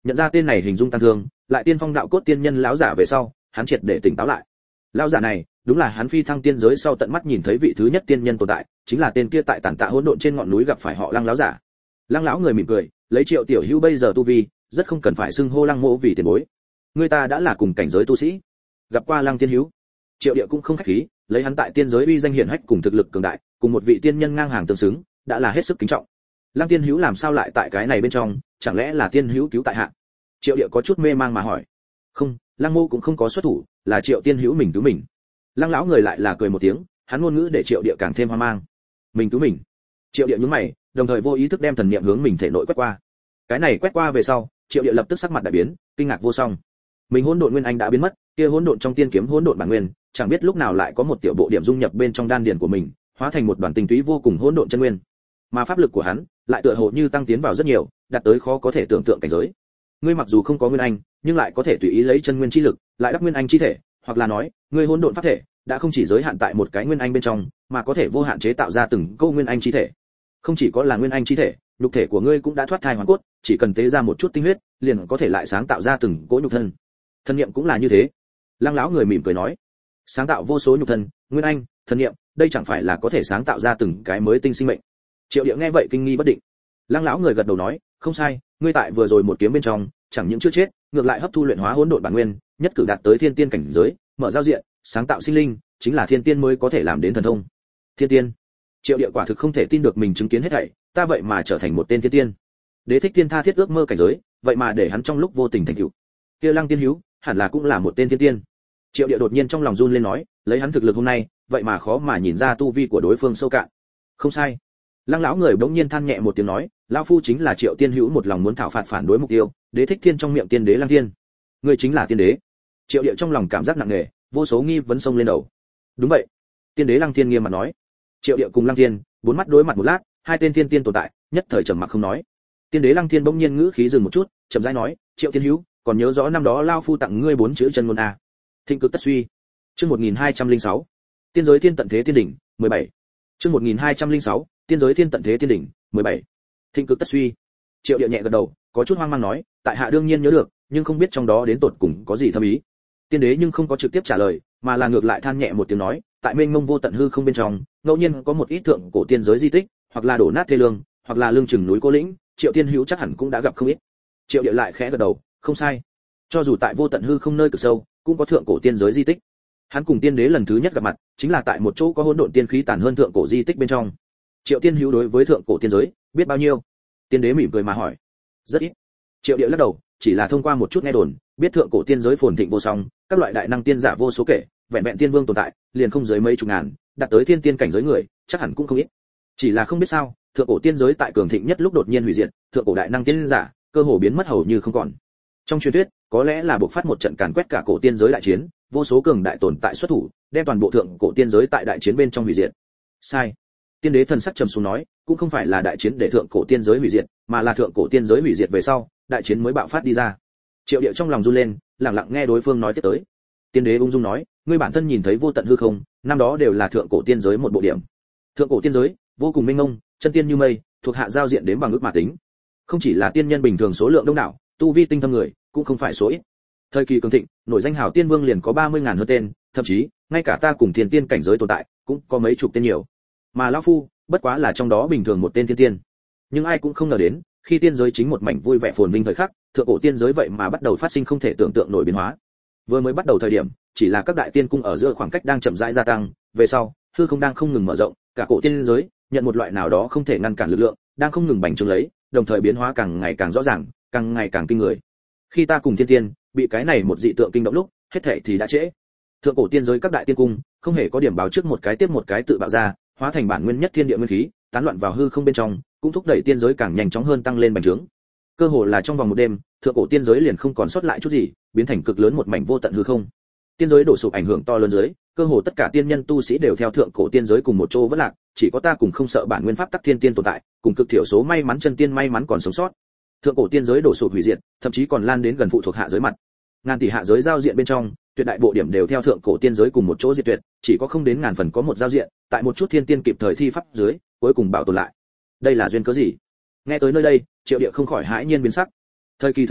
Nhận ra tên này hình dung tăng thương, lại tiên phong đạo cốt tiên nhân lão giả về sau, hắn triệt để tỉnh táo lại. Lão giả này, đúng là hắn phi thăng tiên giới sau tận mắt nhìn thấy vị thứ nhất tiên nhân tồn tại, chính là tên kia tại tản tạ hỗn độn trên ngọn núi gặp phải họ Lăng lão giả. Lăng lão người mỉm cười, lấy Triệu tiểu hữu bây giờ tu vi, rất không cần phải xưng hô Lăng mỗ vì tiền bối. Người ta đã là cùng cảnh giới tu sĩ. Gặp qua Lăng tiên hữu. Triệu địa cũng không khách khí, lấy hắn tại tiên giới uy danh hiển hách cùng thực lực cường đại, cùng một vị tiên nhân ngang hàng tương xứng, đã là hết sức kính trọng. Lăng tiên hữu làm sao lại tại cái này bên trong, chẳng lẽ là tiên hữu cứu tại hạ? Triệu địa có chút mê mang mà hỏi. Không, Lăng mô cũng không có xuất thủ, là Triệu tiên hữu mình cứu mình. Lăng lão người lại là cười một tiếng, hắn ngôn ngữ để Triệu địa càng thêm hoang mang. Mình cứu mình? Triệu địa nhướng mày, đồng thời vô ý thức đem thần niệm hướng mình thể nội quét qua. Cái này quét qua về sau, Triệu địa lập tức sắc mặt đại biến, kinh ngạc vô song. Mình hỗn độn nguyên anh đã biến mất, kia hỗn độn trong tiên kiếm hỗn độn bản nguyên, chẳng biết lúc nào lại có một tiểu bộ điểm dung nhập bên trong đan điền của mình, hóa thành một đoàn tinh túy vô cùng hỗn độn chân nguyên. Mà pháp lực của hắn lại tựa hồ như tăng tiến vào rất nhiều, đạt tới khó có thể tưởng tượng cảnh giới. Ngươi mặc dù không có nguyên anh, nhưng lại có thể tùy ý lấy chân nguyên chi lực, lại đắp nguyên anh chi thể, hoặc là nói, ngươi hỗn độn pháp thể đã không chỉ giới hạn tại một cái nguyên anh bên trong, mà có thể vô hạn chế tạo ra từng câu nguyên anh chi thể. Không chỉ có là nguyên anh chi thể, nhục thể của ngươi cũng đã thoát thai hoàn cốt, chỉ cần tế ra một chút tinh huyết, liền có thể lại sáng tạo ra từng cỗ nhục thân. Thân niệm cũng là như thế. Lăng lão người mỉm cười nói, sáng tạo vô số nhục thân, nguyên anh, thân niệm, đây chẳng phải là có thể sáng tạo ra từng cái mới tinh sinh mệnh. Triệu Địa nghe vậy kinh nghi bất định. Lăng lão người gật đầu nói, không sai, ngươi tại vừa rồi một kiếm bên trong, chẳng những chưa chết, ngược lại hấp thu luyện hóa hỗn độn bản nguyên, nhất cử đạt tới thiên tiên cảnh giới, mở giao diện, sáng tạo sinh linh, chính là thiên tiên mới có thể làm đến thần thông. Thiên tiên? Triệu Địa quả thực không thể tin được mình chứng kiến hết thảy, ta vậy mà trở thành một tên thiên tiên. Đế thích tiên tha thiết ước mơ cảnh giới, vậy mà để hắn trong lúc vô tình thành tựu. Kia Lăng tiên hữu, hẳn là cũng là một tên thiên tiên. Triệu Địa đột nhiên trong lòng run lên nói, lấy hắn thực lực hôm nay, vậy mà khó mà nhìn ra tu vi của đối phương sâu cạn. Không sai. Lăng lão người bỗng nhiên than nhẹ một tiếng nói, lão phu chính là Triệu tiên hữu một lòng muốn thảo phạt phản đối mục tiêu, Đế thích thiên trong miệng tiên đế Lăng Thiên. Ngươi chính là tiên đế. Triệu Địa trong lòng cảm giác nặng nề, vô số nghi vấn xông lên đầu. Đúng vậy. Tiên đế Lăng Thiên nghiêm mặt nói. Triệu Địa cùng Lăng Thiên, bốn mắt đối mặt một lát, hai tên tiên tiên tồn tại, nhất thời trầm mặc không nói. Tiên đế Lăng Thiên bỗng nhiên ngữ khí dừng một chút, chậm rãi nói, Triệu tiên hữu, còn nhớ rõ năm đó lao phu tặng ngươi bốn chữ chân ngôn a. Thịnh cực tất suy. Chương một nghìn hai trăm lẻ sáu. Tiên giới thiên tận thế tiên đỉnh, mười bảy. Chương một nghìn hai trăm lẻ sáu. Tiên giới thiên tận thế tiên đỉnh, mười bảy. Thịnh cực tất suy. Triệu Địa nhẹ gật đầu, có chút hoang mang nói, tại hạ đương nhiên nhớ được, nhưng không biết trong đó đến tột cùng có gì thâm ý. Tiên đế nhưng không có trực tiếp trả lời, mà là ngược lại than nhẹ một tiếng nói, tại mênh mông vô tận hư không bên trong, ngẫu nhiên có một ít thượng cổ tiên giới di tích, hoặc là đổ nát thê lương, hoặc là lưng chừng núi cô lĩnh, Triệu tiên hữu chắc hẳn cũng đã gặp không ít. Triệu Địa lại khẽ gật đầu, không sai. Cho dù tại vô tận hư không nơi cực sâu, cũng có thượng cổ tiên giới di tích. Hắn cùng tiên đế lần thứ nhất gặp mặt, chính là tại một chỗ có hỗn độn tiên khí tàn hơn thượng cổ di tích bên trong. Triệu tiên hữu đối với thượng cổ tiên giới biết bao nhiêu? Tiên đế mỉm cười mà hỏi. Rất ít. Triệu Địa lắc đầu, chỉ là thông qua một chút nghe đồn, biết thượng cổ tiên giới phồn thịnh vô song, các loại đại năng tiên giả vô số kể, vẹn vẹn tiên vương tồn tại, liền không dưới mấy chục ngàn, đạt tới thiên tiên cảnh giới người, chắc hẳn cũng không ít. Chỉ là không biết sao, thượng cổ tiên giới tại cường thịnh nhất lúc đột nhiên hủy diệt, thượng cổ đại năng tiên giả, cơ hồ biến mất hầu như không còn. Trong truyền thuyết, có lẽ là buộc phát một trận càn quét cả cổ tiên giới đại chiến, vô số cường đại tồn tại xuất thủ, đem toàn bộ thượng cổ tiên giới tại đại chiến bên trong hủy diệt. Sai. Tiên đế thần sắc trầm xuống nói, cũng không phải là đại chiến để thượng cổ tiên giới hủy diệt, mà là thượng cổ tiên giới hủy diệt về sau, đại chiến mới bạo phát đi ra. Triệu Địa trong lòng run lên, lặng lặng nghe đối phương nói tiếp tới. Tiên đế ung dung nói, ngươi bản thân nhìn thấy vô tận hư không, năm đó đều là thượng cổ tiên giới một bộ điểm. Thượng cổ tiên giới, vô cùng mênh mông, chân tiên như mây, thuộc hạ giao diện đến bằng ước mà tính. Không chỉ là tiên nhân bình thường số lượng đông đảo, tu vi tinh thâm người, cũng không phải số ít. Thời kỳ cường thịnh, nổi danh hào tiên vương liền có ba mươi ngàn hơn tên, thậm chí, ngay cả ta cùng thiên tiên cảnh giới tồn tại, cũng có mấy chục tên nhiều. Mà lão phu, bất quá là trong đó bình thường một tên thiên tiên. Nhưng ai cũng không ngờ đến, khi tiên giới chính một mảnh vui vẻ phồn vinh thời khắc, thượng cổ tiên giới vậy mà bắt đầu phát sinh không thể tưởng tượng nổi biến hóa. Vừa mới bắt đầu thời điểm, chỉ là các đại tiên cung ở giữa khoảng cách đang chậm rãi gia tăng, về sau, hư không đang không ngừng mở rộng, cả cổ tiên giới nhận một loại nào đó không thể ngăn cản lực lượng, đang không ngừng bành trướng lấy, đồng thời biến hóa càng ngày càng rõ ràng, càng ngày càng kinh người. Khi ta cùng thiên tiên bị cái này một dị tượng kinh động lúc, hết thảy thì đã trễ. Thượng cổ tiên giới các đại tiên cung không hề có điểm báo trước một cái tiếp một cái tự bạo ra, hóa thành bản nguyên nhất thiên địa nguyên khí, tán loạn vào hư không bên trong, cũng thúc đẩy tiên giới càng nhanh chóng hơn tăng lên bành trướng. Cơ hồ là trong vòng một đêm, thượng cổ tiên giới liền không còn sót lại chút gì, biến thành cực lớn một mảnh vô tận hư không. Tiên giới đổ sụp ảnh hưởng to lớn dưới, cơ hồ tất cả tiên nhân tu sĩ đều theo thượng cổ tiên giới cùng một chỗ vỡ lạc, chỉ có ta cùng không sợ bản nguyên pháp tắc thiên tiên tồn tại, cùng cực thiểu số may mắn chân tiên may mắn còn sống sót. Thượng cổ tiên giới đổ sụp hủy diệt, thậm chí còn lan đến gần phụ thuộc hạ giới mặt. Ngàn tỷ hạ giới giao diện bên trong, tuyệt đại bộ điểm đều theo thượng cổ tiên giới cùng một chỗ diệt tuyệt, chỉ có không đến ngàn phần có một giao diện, tại một chút thiên tiên kịp thời thi pháp dưới, cuối cùng bảo tồn lại. Đây là duyên cớ gì? Nghe tới nơi đây, Triệu Địa không khỏi hãi nhiên biến sắc. Thời kỳ thượng cổ,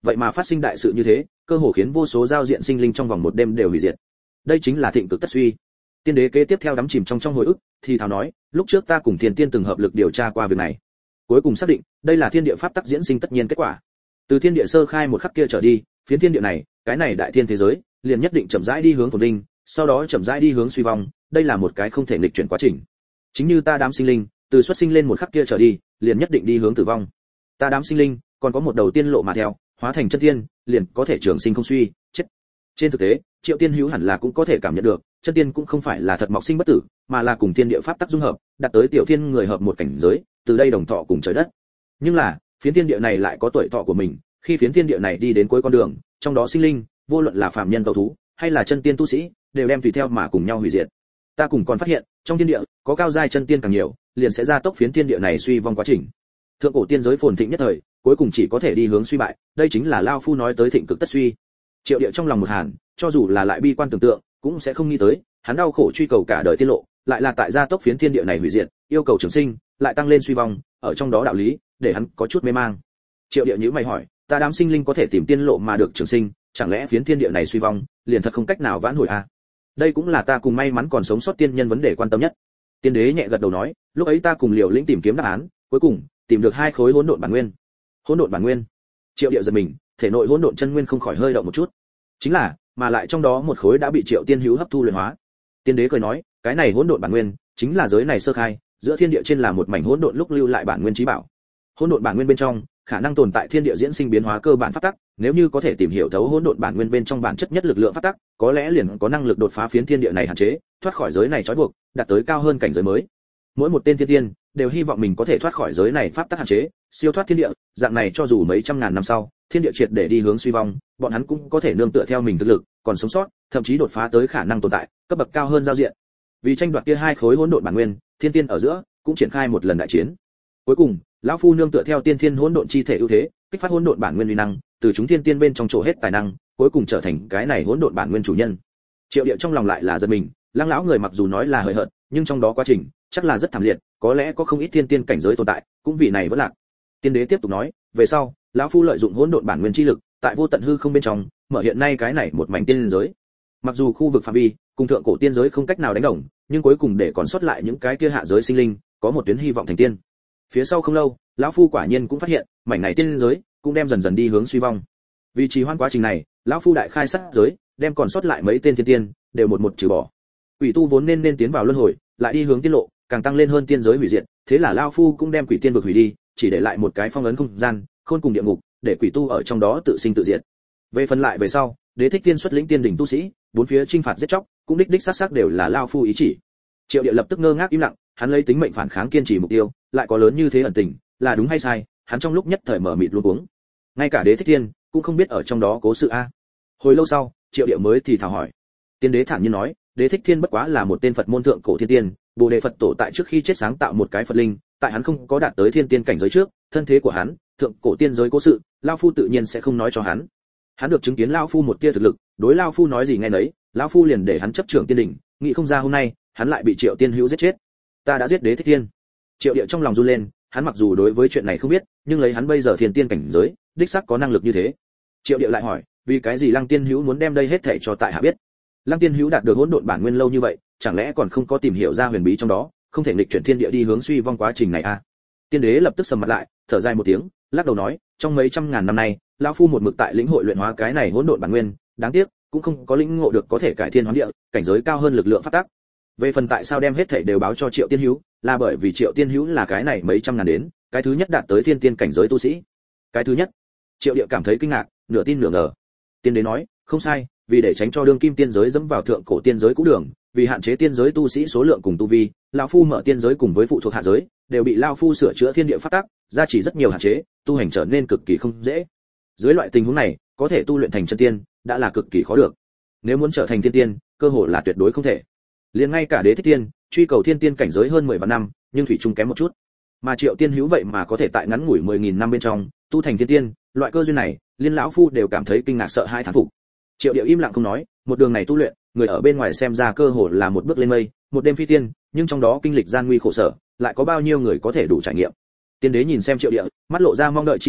vậy mà phát sinh đại sự như thế, cơ hồ khiến vô số giao diện sinh linh trong vòng một đêm đều hủy diệt. Đây chính là thịnh cực tất suy. Tiên đế kế tiếp theo đắm chìm trong trong hồi ức, thì thào nói, lúc trước ta cùng Thiên Tiên từng hợp lực điều tra qua việc này, cuối cùng xác định, đây là thiên địa pháp tắc diễn sinh tất nhiên kết quả. Từ thiên địa sơ khai một khắc kia trở đi, phiến thiên địa này, cái này đại thiên thế giới, liền nhất định chậm rãi đi hướng phồn vinh, sau đó chậm rãi đi hướng suy vong, đây là một cái không thể nghịch chuyển quá trình. Chính như ta đám sinh linh, từ xuất sinh lên một khắc kia trở đi, liền nhất định đi hướng tử vong. Ta đám sinh linh, còn có một đầu tiên lộ mà theo, hóa thành chân tiên, liền có thể trường sinh không suy, chết. Trên thực tế, Triệu Tiên Hữu hẳn là cũng có thể cảm nhận được, chân tiên cũng không phải là thật mọc sinh bất tử, mà là cùng thiên địa pháp tắc dung hợp, đạt tới tiểu thiên người hợp một cảnh giới, từ đây đồng thọ cùng trời đất. Nhưng là, phiến thiên địa này lại có tuổi thọ của mình, khi phiến thiên địa này đi đến cuối con đường, trong đó sinh linh, vô luận là phàm nhân tẩu thú, hay là chân tiên tu sĩ, đều đem tùy theo mà cùng nhau hủy diệt. Ta cùng còn phát hiện, trong thiên địa, có cao giai chân tiên càng nhiều, liền sẽ gia tốc phiến thiên địa này suy vong quá trình. Thượng cổ tiên giới phồn thịnh nhất thời, cuối cùng chỉ có thể đi hướng suy bại, đây chính là lao phu nói tới thịnh cực tất suy. Triệu Địa trong lòng một hàn, cho dù là lại bi quan tưởng tượng, cũng sẽ không nghĩ tới, hắn đau khổ truy cầu cả đời tiên lộ, lại là tại gia tốc phiến thiên địa này hủy diệt, yêu cầu trường sinh, lại tăng lên suy vong, ở trong đó đạo lý, để hắn có chút mê mang. Triệu Địa nhíu mày hỏi, ta đám sinh linh có thể tìm tiên lộ mà được trường sinh, chẳng lẽ phiến thiên địa này suy vong, liền thật không cách nào vãn hồi à? Đây cũng là ta cùng may mắn còn sống sót tiên nhân vấn đề quan tâm nhất. Tiên đế nhẹ gật đầu nói, lúc ấy ta cùng Liều Lĩnh tìm kiếm đáp án, cuối cùng tìm được hai khối hỗn độn bản nguyên. Hỗn độn bản nguyên? Triệu Địa giật mình, thể nội hỗn độn chân nguyên không khỏi hơi động một chút. Chính là, mà lại trong đó một khối đã bị Triệu Tiên Hữu hấp thu luyện hóa. Tiên đế cười nói, cái này hỗn độn bản nguyên, chính là giới này sơ khai, giữa thiên địa trên là một mảnh hỗn độn lúc lưu lại bản nguyên chí bảo. Hỗn độn bản nguyên bên trong, khả năng tồn tại thiên địa diễn sinh biến hóa cơ bản pháp tắc, nếu như có thể tìm hiểu thấu hỗn độn bản nguyên bên trong bản chất nhất lực lượng pháp tắc, có lẽ liền có năng lực đột phá phiến thiên địa này hạn chế, thoát khỏi giới này trói buộc, đạt tới cao hơn cảnh giới mới. Mỗi một tên thiên tiên đều hy vọng mình có thể thoát khỏi giới này pháp tắc hạn chế, siêu thoát thiên địa, dạng này cho dù mấy trăm ngàn năm sau, thiên địa triệt để đi hướng suy vong, bọn hắn cũng có thể nương tựa theo mình thực lực, còn sống sót, thậm chí đột phá tới khả năng tồn tại, cấp bậc cao hơn giao diện. Vì tranh đoạt kia hai khối hỗn độn bản nguyên, thiên tiên ở giữa cũng triển khai một lần đại chiến. Cuối cùng, lão phu nương tựa theo tiên thiên hỗn độn chi thể ưu thế, kích phát hỗn độn bản nguyên uy năng, từ chúng thiên tiên bên trong chỗ hết tài năng, cuối cùng trở thành cái này hỗn độn bản nguyên chủ nhân. Triệu Địa trong lòng lại là giật mình, Lăng lão người mặc dù nói là hời hợt, nhưng trong đó quá trình chắc là rất thảm liệt, có lẽ có không ít thiên tiên cảnh giới tồn tại, cũng vì này vẫn lạc. Tiên đế tiếp tục nói, về sau, lão phu lợi dụng hỗn độn bản nguyên chi lực, tại vô tận hư không bên trong, mở hiện nay cái này một mảnh tiên giới. Mặc dù khu vực phạm vi cùng thượng cổ tiên giới không cách nào đánh đồng, nhưng cuối cùng để còn sót lại những cái kia hạ giới sinh linh, có một tuyến hy vọng thành tiên. Phía sau không lâu, lão phu quả nhiên cũng phát hiện, mảnh này tiên giới cũng đem dần dần đi hướng suy vong. Vì trì hoãn quá trình này, lão phu đại khai sát giới, đem còn sót lại mấy tên thiên tiên đều một một trừ bỏ. Quỷ tu vốn nên nên tiến vào luân hồi, lại đi hướng tiên lộ, càng tăng lên hơn tiên giới hủy diệt, thế là lão phu cũng đem quỷ tiên vực hủy đi, chỉ để lại một cái phong ấn không gian, khôn cùng địa ngục, để quỷ tu ở trong đó tự sinh tự diệt. Về phần lại về sau, Đế Thích Tiên xuất lĩnh tiên đỉnh tu sĩ, bốn phía chinh phạt giết chóc, cũng đích đích xác xác đều là lão phu ý chỉ. Triệu Địa lập tức ngơ ngác im lặng, hắn lấy tính mệnh phản kháng kiên trì mục tiêu, lại có lớn như thế ẩn tình, là đúng hay sai, hắn trong lúc nhất thời mở mịt luống cuống. Ngay cả Đế Thích Tiên cũng không biết ở trong đó cố sự a. Hồi lâu sau, Triệu Địa mới thì thào hỏi. Tiên đế thản nhiên nói, Đế Thích Thiên bất quá là một tên Phật môn thượng cổ thiên tiên, Bồ Đề Phật tổ tại trước khi chết sáng tạo một cái Phật linh, tại hắn không có đạt tới thiên tiên cảnh giới trước, thân thế của hắn, thượng cổ tiên giới cố sự, lão phu tự nhiên sẽ không nói cho hắn. Hắn được chứng kiến lão phu một tia thực lực, đối lão phu nói gì nghe nấy, lão phu liền để hắn chấp trưởng tiên đỉnh, nghĩ không ra hôm nay, hắn lại bị Triệu Tiên Hữu giết chết. Ta đã giết Đế Thích Thiên. Triệu Địa trong lòng run lên, hắn mặc dù đối với chuyện này không biết, nhưng lấy hắn bây giờ thiên tiên cảnh giới, đích xác có năng lực như thế. Triệu Địa lại hỏi, vì cái gì Lăng Tiên Hữu muốn đem đây hết thảy cho tại hạ biết? Lăng Tiên Hữu đạt được hỗn độn bản nguyên lâu như vậy, chẳng lẽ còn không có tìm hiểu ra huyền bí trong đó, không thể nghịch chuyển thiên địa đi hướng suy vong quá trình này à? Tiên đế lập tức sầm mặt lại, thở dài một tiếng, lắc đầu nói, trong mấy trăm ngàn năm nay, lão phu một mực tại lĩnh hội luyện hóa cái này hỗn độn bản nguyên, đáng tiếc, cũng không có lĩnh ngộ được có thể cải thiên hóa địa, cảnh giới cao hơn lực lượng phát tác. Về phần tại sao đem hết thảy đều báo cho Triệu Tiên Hữu, là bởi vì Triệu Tiên Hữu là cái này mấy trăm ngàn đến, cái thứ nhất đạt tới thiên tiên cảnh giới tu sĩ. Cái thứ nhất? Triệu Địa cảm thấy kinh ngạc, nửa tin nửa ngờ. Tiên đế nói, không sai, vì để tránh cho đương kim tiên giới dẫm vào thượng cổ tiên giới cũ đường, vì hạn chế tiên giới tu sĩ số lượng cùng tu vi, lão phu mở tiên giới cùng với phụ thuộc hạ giới, đều bị lão phu sửa chữa thiên địa pháp tắc, gia trì rất nhiều hạn chế, tu hành trở nên cực kỳ không dễ. Dưới loại tình huống này, có thể tu luyện thành chân tiên, đã là cực kỳ khó được. Nếu muốn trở thành tiên tiên, cơ hội là tuyệt đối không thể. Liền ngay cả Đế Thích Tiên, truy cầu thiên tiên cảnh giới hơn mười vạn năm, nhưng thủy chung kém một chút. Mà Triệu Tiên Hữu vậy mà có thể tại ngắn ngủi mười nghìn năm bên trong, tu thành thiên tiên, loại cơ duyên này, liên lão phu đều cảm thấy kinh ngạc sợ hãi thán phục. Triệu Điệu im lặng không nói, một đường này tu luyện, người ở bên ngoài xem ra cơ hội là một bước lên mây, một đêm phi tiên, nhưng trong đó kinh lịch gian nguy khổ sở, lại có bao nhiêu người có thể đủ trải nghiệm. Tiên đế nhìn xem Triệu Điệu, mắt lộ ra mong đợi chi sắc,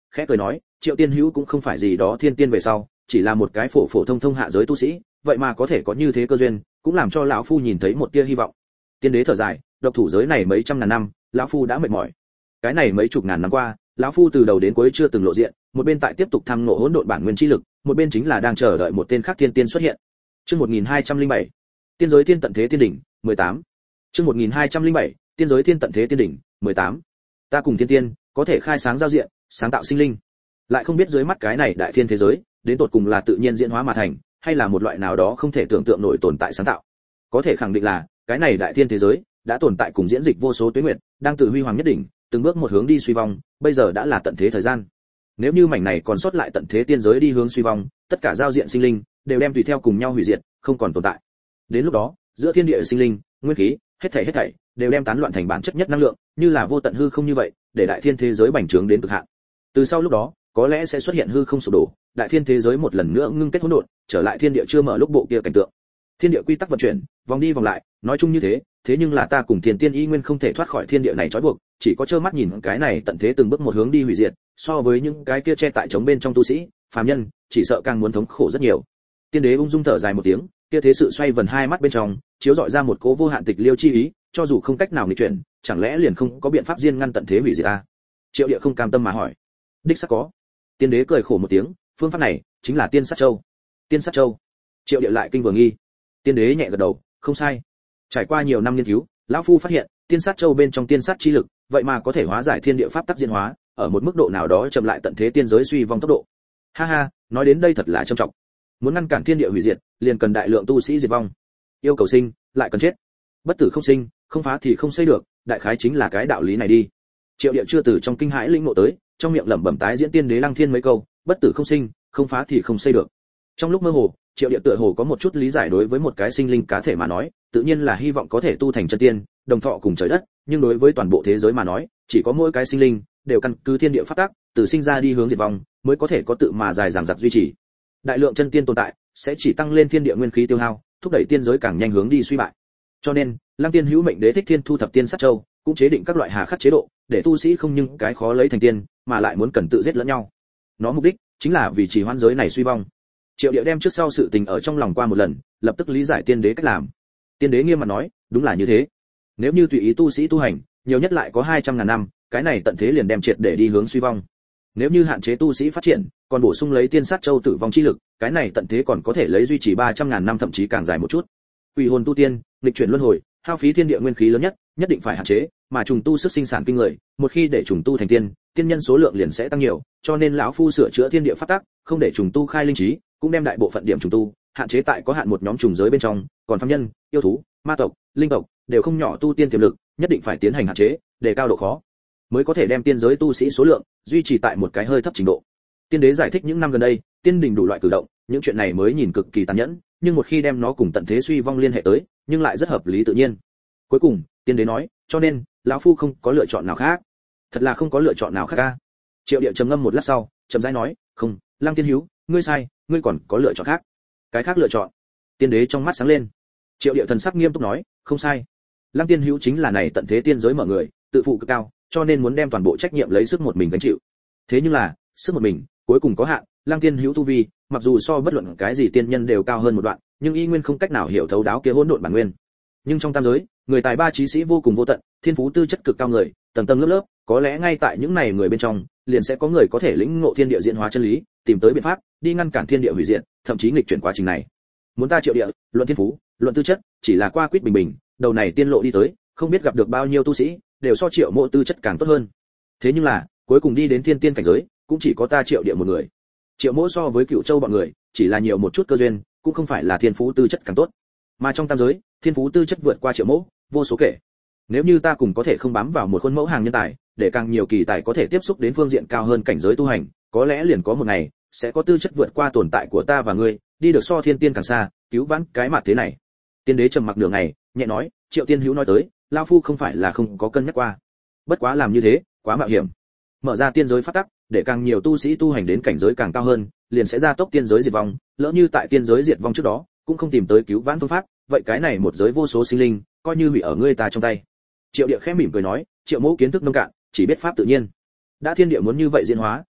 khẽ cười nói, Triệu Tiên Hữu cũng không phải gì đó thiên tiên về sau, chỉ là một cái phổ phổ thông thông hạ giới tu sĩ, vậy mà có thể có như thế cơ duyên, cũng làm cho lão phu nhìn thấy một tia hy vọng. Tiên đế thở dài, độc thủ giới này mấy trăm ngàn năm, lão phu đã mệt mỏi. Cái này mấy chục ngàn năm qua, lão phu từ đầu đến cuối chưa từng lộ diện, một bên tại tiếp tục thăm ngộ hỗn độn bản nguyên chi lực, một bên chính là đang chờ đợi một tên khác thiên tiên xuất hiện. Chương một nghìn hai trăm lẻ bảy, Tiên giới thiên tận thế tiên đỉnh, mười tám. Chương một nghìn hai trăm lẻ bảy, Tiên giới thiên tận thế tiên đỉnh, mười tám. Ta cùng thiên tiên, có thể khai sáng giao diện, sáng tạo sinh linh. Lại không biết dưới mắt cái này đại thiên thế giới, đến tột cùng là tự nhiên diễn hóa mà thành, hay là một loại nào đó không thể tưởng tượng nổi tồn tại sáng tạo. Có thể khẳng định là, cái này đại thiên thế giới đã tồn tại cùng diễn dịch vô số tuế nguyệt, đang từ huy hoàng nhất đỉnh, từng bước một hướng đi suy vong, bây giờ đã là tận thế thời gian. Nếu như mảnh này còn sót lại tận thế tiên giới đi hướng suy vong, tất cả giao diện sinh linh đều đem tùy theo cùng nhau hủy diệt, không còn tồn tại. Đến lúc đó, giữa thiên địa sinh linh, nguyên khí, hết thảy hết thảy đều đem tán loạn thành bản chất nhất năng lượng, như là vô tận hư không như vậy, để đại thiên thế giới bành trướng đến cực hạn. Từ sau lúc đó, có lẽ sẽ xuất hiện hư không sụp đổ, đại thiên thế giới một lần nữa ngưng kết hỗn độn, trở lại thiên địa chưa mở lúc bộ kia cảnh tượng. Thiên địa quy tắc vận chuyển, vòng đi vòng lại, nói chung như thế, thế nhưng là ta cùng thiên tiên y nguyên không thể thoát khỏi thiên địa này trói buộc, chỉ có trơ mắt nhìn cái này tận thế từng bước một hướng đi hủy diệt, so với những cái kia che tại chống bên trong tu sĩ, phàm nhân, chỉ sợ càng muốn thống khổ rất nhiều. Tiên đế ung dung thở dài một tiếng, kia thế sự xoay vần hai mắt bên trong, chiếu rọi ra một cố vô hạn tịch liêu chi ý, cho dù không cách nào nghịch chuyển, chẳng lẽ liền không có biện pháp riêng ngăn tận thế hủy diệt ta? Triệu Địa không cam tâm mà hỏi. Đích xác có. Tiên đế cười khổ một tiếng, phương pháp này chính là Tiên Sát Châu. Tiên Sát Châu? Triệu Địa lại kinh vừa nghi. Tiên đế nhẹ gật đầu, không sai. Trải qua nhiều năm nghiên cứu, lão phu phát hiện, Tiên Sát Châu bên trong tiên sát chi lực, vậy mà có thể hóa giải thiên địa pháp tắc diễn hóa, ở một mức độ nào đó chậm lại tận thế tiên giới suy vong tốc độ. Ha ha, nói đến đây thật là trầm trọng. Muốn ngăn cản thiên địa hủy diệt, liền cần đại lượng tu sĩ diệt vong. Yêu cầu sinh, lại cần chết. Bất tử không sinh, không phá thì không xây được, đại khái chính là cái đạo lý này đi. Triệu Địa chưa từ trong kinh hãi linh ngộ tới, trong miệng lẩm bẩm tái diễn tiên đế lăng thiên mấy câu, bất tử không sinh, không phá thì không xây được. Trong lúc mơ hồ, Triệu Địa tựa hồ có một chút lý giải đối với một cái sinh linh cá thể mà nói, tự nhiên là hy vọng có thể tu thành chân tiên, đồng thọ cùng trời đất, nhưng đối với toàn bộ thế giới mà nói, chỉ có mỗi cái sinh linh đều căn cứ thiên địa pháp tắc, từ sinh ra đi hướng diệt vong, mới có thể có tự mà dài dằng dặc duy trì. Đại lượng chân tiên tồn tại, sẽ chỉ tăng lên thiên địa nguyên khí tiêu hao, thúc đẩy tiên giới càng nhanh hướng đi suy bại. Cho nên, Lăng Tiên Hữu mệnh đế thích thiên thu thập tiên sát châu, cũng chế định các loại hà khắc chế độ, để tu sĩ không nhưng cái khó lấy thành tiên, mà lại muốn cần tự giết lẫn nhau. Nó mục đích chính là vì trì hoãn giới này suy vong. Triệu Địa đem trước sau sự tình ở trong lòng qua một lần, lập tức lý giải tiên đế cách làm. Tiên đế nghiêm mặt nói, đúng là như thế. Nếu như tùy ý tu sĩ tu hành, nhiều nhất lại có hai trăm ngàn năm, cái này tận thế liền đem triệt để đi hướng suy vong. Nếu như hạn chế tu sĩ phát triển, còn bổ sung lấy tiên sát châu tử vong chi lực, cái này tận thế còn có thể lấy duy trì ba trăm ngàn năm thậm chí càng dài một chút. Quỷ hồn tu tiên, nghịch chuyển luân hồi, hao phí thiên địa nguyên khí lớn nhất, nhất định phải hạn chế, mà trùng tu sức sinh sản kinh người, một khi để trùng tu thành tiên, tiên nhân số lượng liền sẽ tăng nhiều, cho nên lão phu sửa chữa thiên địa pháp tắc, không để trùng tu khai linh trí, cũng đem đại bộ phận điểm trùng tu hạn chế tại có hạn một nhóm trùng giới bên trong, còn phàm nhân, yêu thú, ma tộc, linh tộc đều không nhỏ tu tiên tiềm lực, nhất định phải tiến hành hạn chế, để cao độ khó, mới có thể đem tiên giới tu sĩ số lượng duy trì tại một cái hơi thấp trình độ. Tiên đế giải thích những năm gần đây, tiên đình đủ loại cử động, những chuyện này mới nhìn cực kỳ tàn nhẫn, nhưng một khi đem nó cùng tận thế suy vong liên hệ tới, nhưng lại rất hợp lý tự nhiên. Cuối cùng, tiên đế nói, cho nên, lão phu không có lựa chọn nào khác. Thật là không có lựa chọn nào khác a. Triệu Địa trầm ngâm một lát sau, chậm rãi nói, không, Lăng Tiên Hữu, ngươi sai, ngươi còn có lựa chọn khác. Cái khác lựa chọn? Tiên đế trong mắt sáng lên. Triệu Địa thần sắc nghiêm túc nói, không sai. Lăng Tiên Hữu chính là này tận thế tiên giới mở người, tự phụ cực cao, cho nên muốn đem toàn bộ trách nhiệm lấy sức một mình gánh chịu. Thế nhưng là, sức một mình, cuối cùng có hạn, Lăng Tiên Hữu tu vi, mặc dù so bất luận cái gì tiên nhân đều cao hơn một đoạn, nhưng y nguyên không cách nào hiểu thấu đáo kia hỗn độn bản nguyên. Nhưng trong tam giới, người tài ba trí sĩ vô cùng vô tận, thiên phú tư chất cực cao người, tầng tầng lớp lớp, có lẽ ngay tại những này người bên trong, liền sẽ có người có thể lĩnh ngộ thiên địa diễn hóa chân lý, tìm tới biện pháp, đi ngăn cản thiên địa hủy diệt, thậm chí nghịch chuyển quá trình này. Muốn ta Triệu Địa, luận thiên phú, luận tư chất, chỉ là qua quýt bình bình, đầu này tiên lộ đi tới, không biết gặp được bao nhiêu tu sĩ, đều so Triệu Mộ tư chất càng tốt hơn. Thế nhưng là, cuối cùng đi đến thiên tiên cảnh giới, cũng chỉ có ta Triệu Địa một người. Triệu Mộ so với Cựu Châu bọn người, chỉ là nhiều một chút cơ duyên, cũng không phải là thiên phú tư chất càng tốt. Mà trong tam giới, thiên phú tư chất vượt qua Triệu Mộ, vô số kể. Nếu như ta cùng có thể không bám vào một khuôn mẫu hàng nhân tài, để càng nhiều kỳ tài có thể tiếp xúc đến phương diện cao hơn cảnh giới tu hành, có lẽ liền có một ngày sẽ có tư chất vượt qua tồn tại của ta và ngươi, đi được so thiên tiên càng xa, cứu vãn cái mặt thế này. Tiên đế trầm mặc nửa ngày, nhẹ nói, Triệu Tiên Hữu nói tới, lão phu không phải là không có cân nhắc qua. Bất quá làm như thế, quá mạo hiểm. Mở ra tiên giới pháp tắc, để càng nhiều tu sĩ tu hành đến cảnh giới càng cao hơn, liền sẽ gia tốc tiên giới diệt vong, lỡ như tại tiên giới diệt vong trước đó, cũng không tìm tới cứu vãn phương pháp, vậy cái này một giới vô số sinh linh, coi như hủy ở ngươi ta trong tay. Triệu Địa khẽ mỉm cười nói, Triệu Mẫu kiến thức nông cạn, chỉ biết pháp tự nhiên. Đã thiên địa muốn như vậy diễn hóa,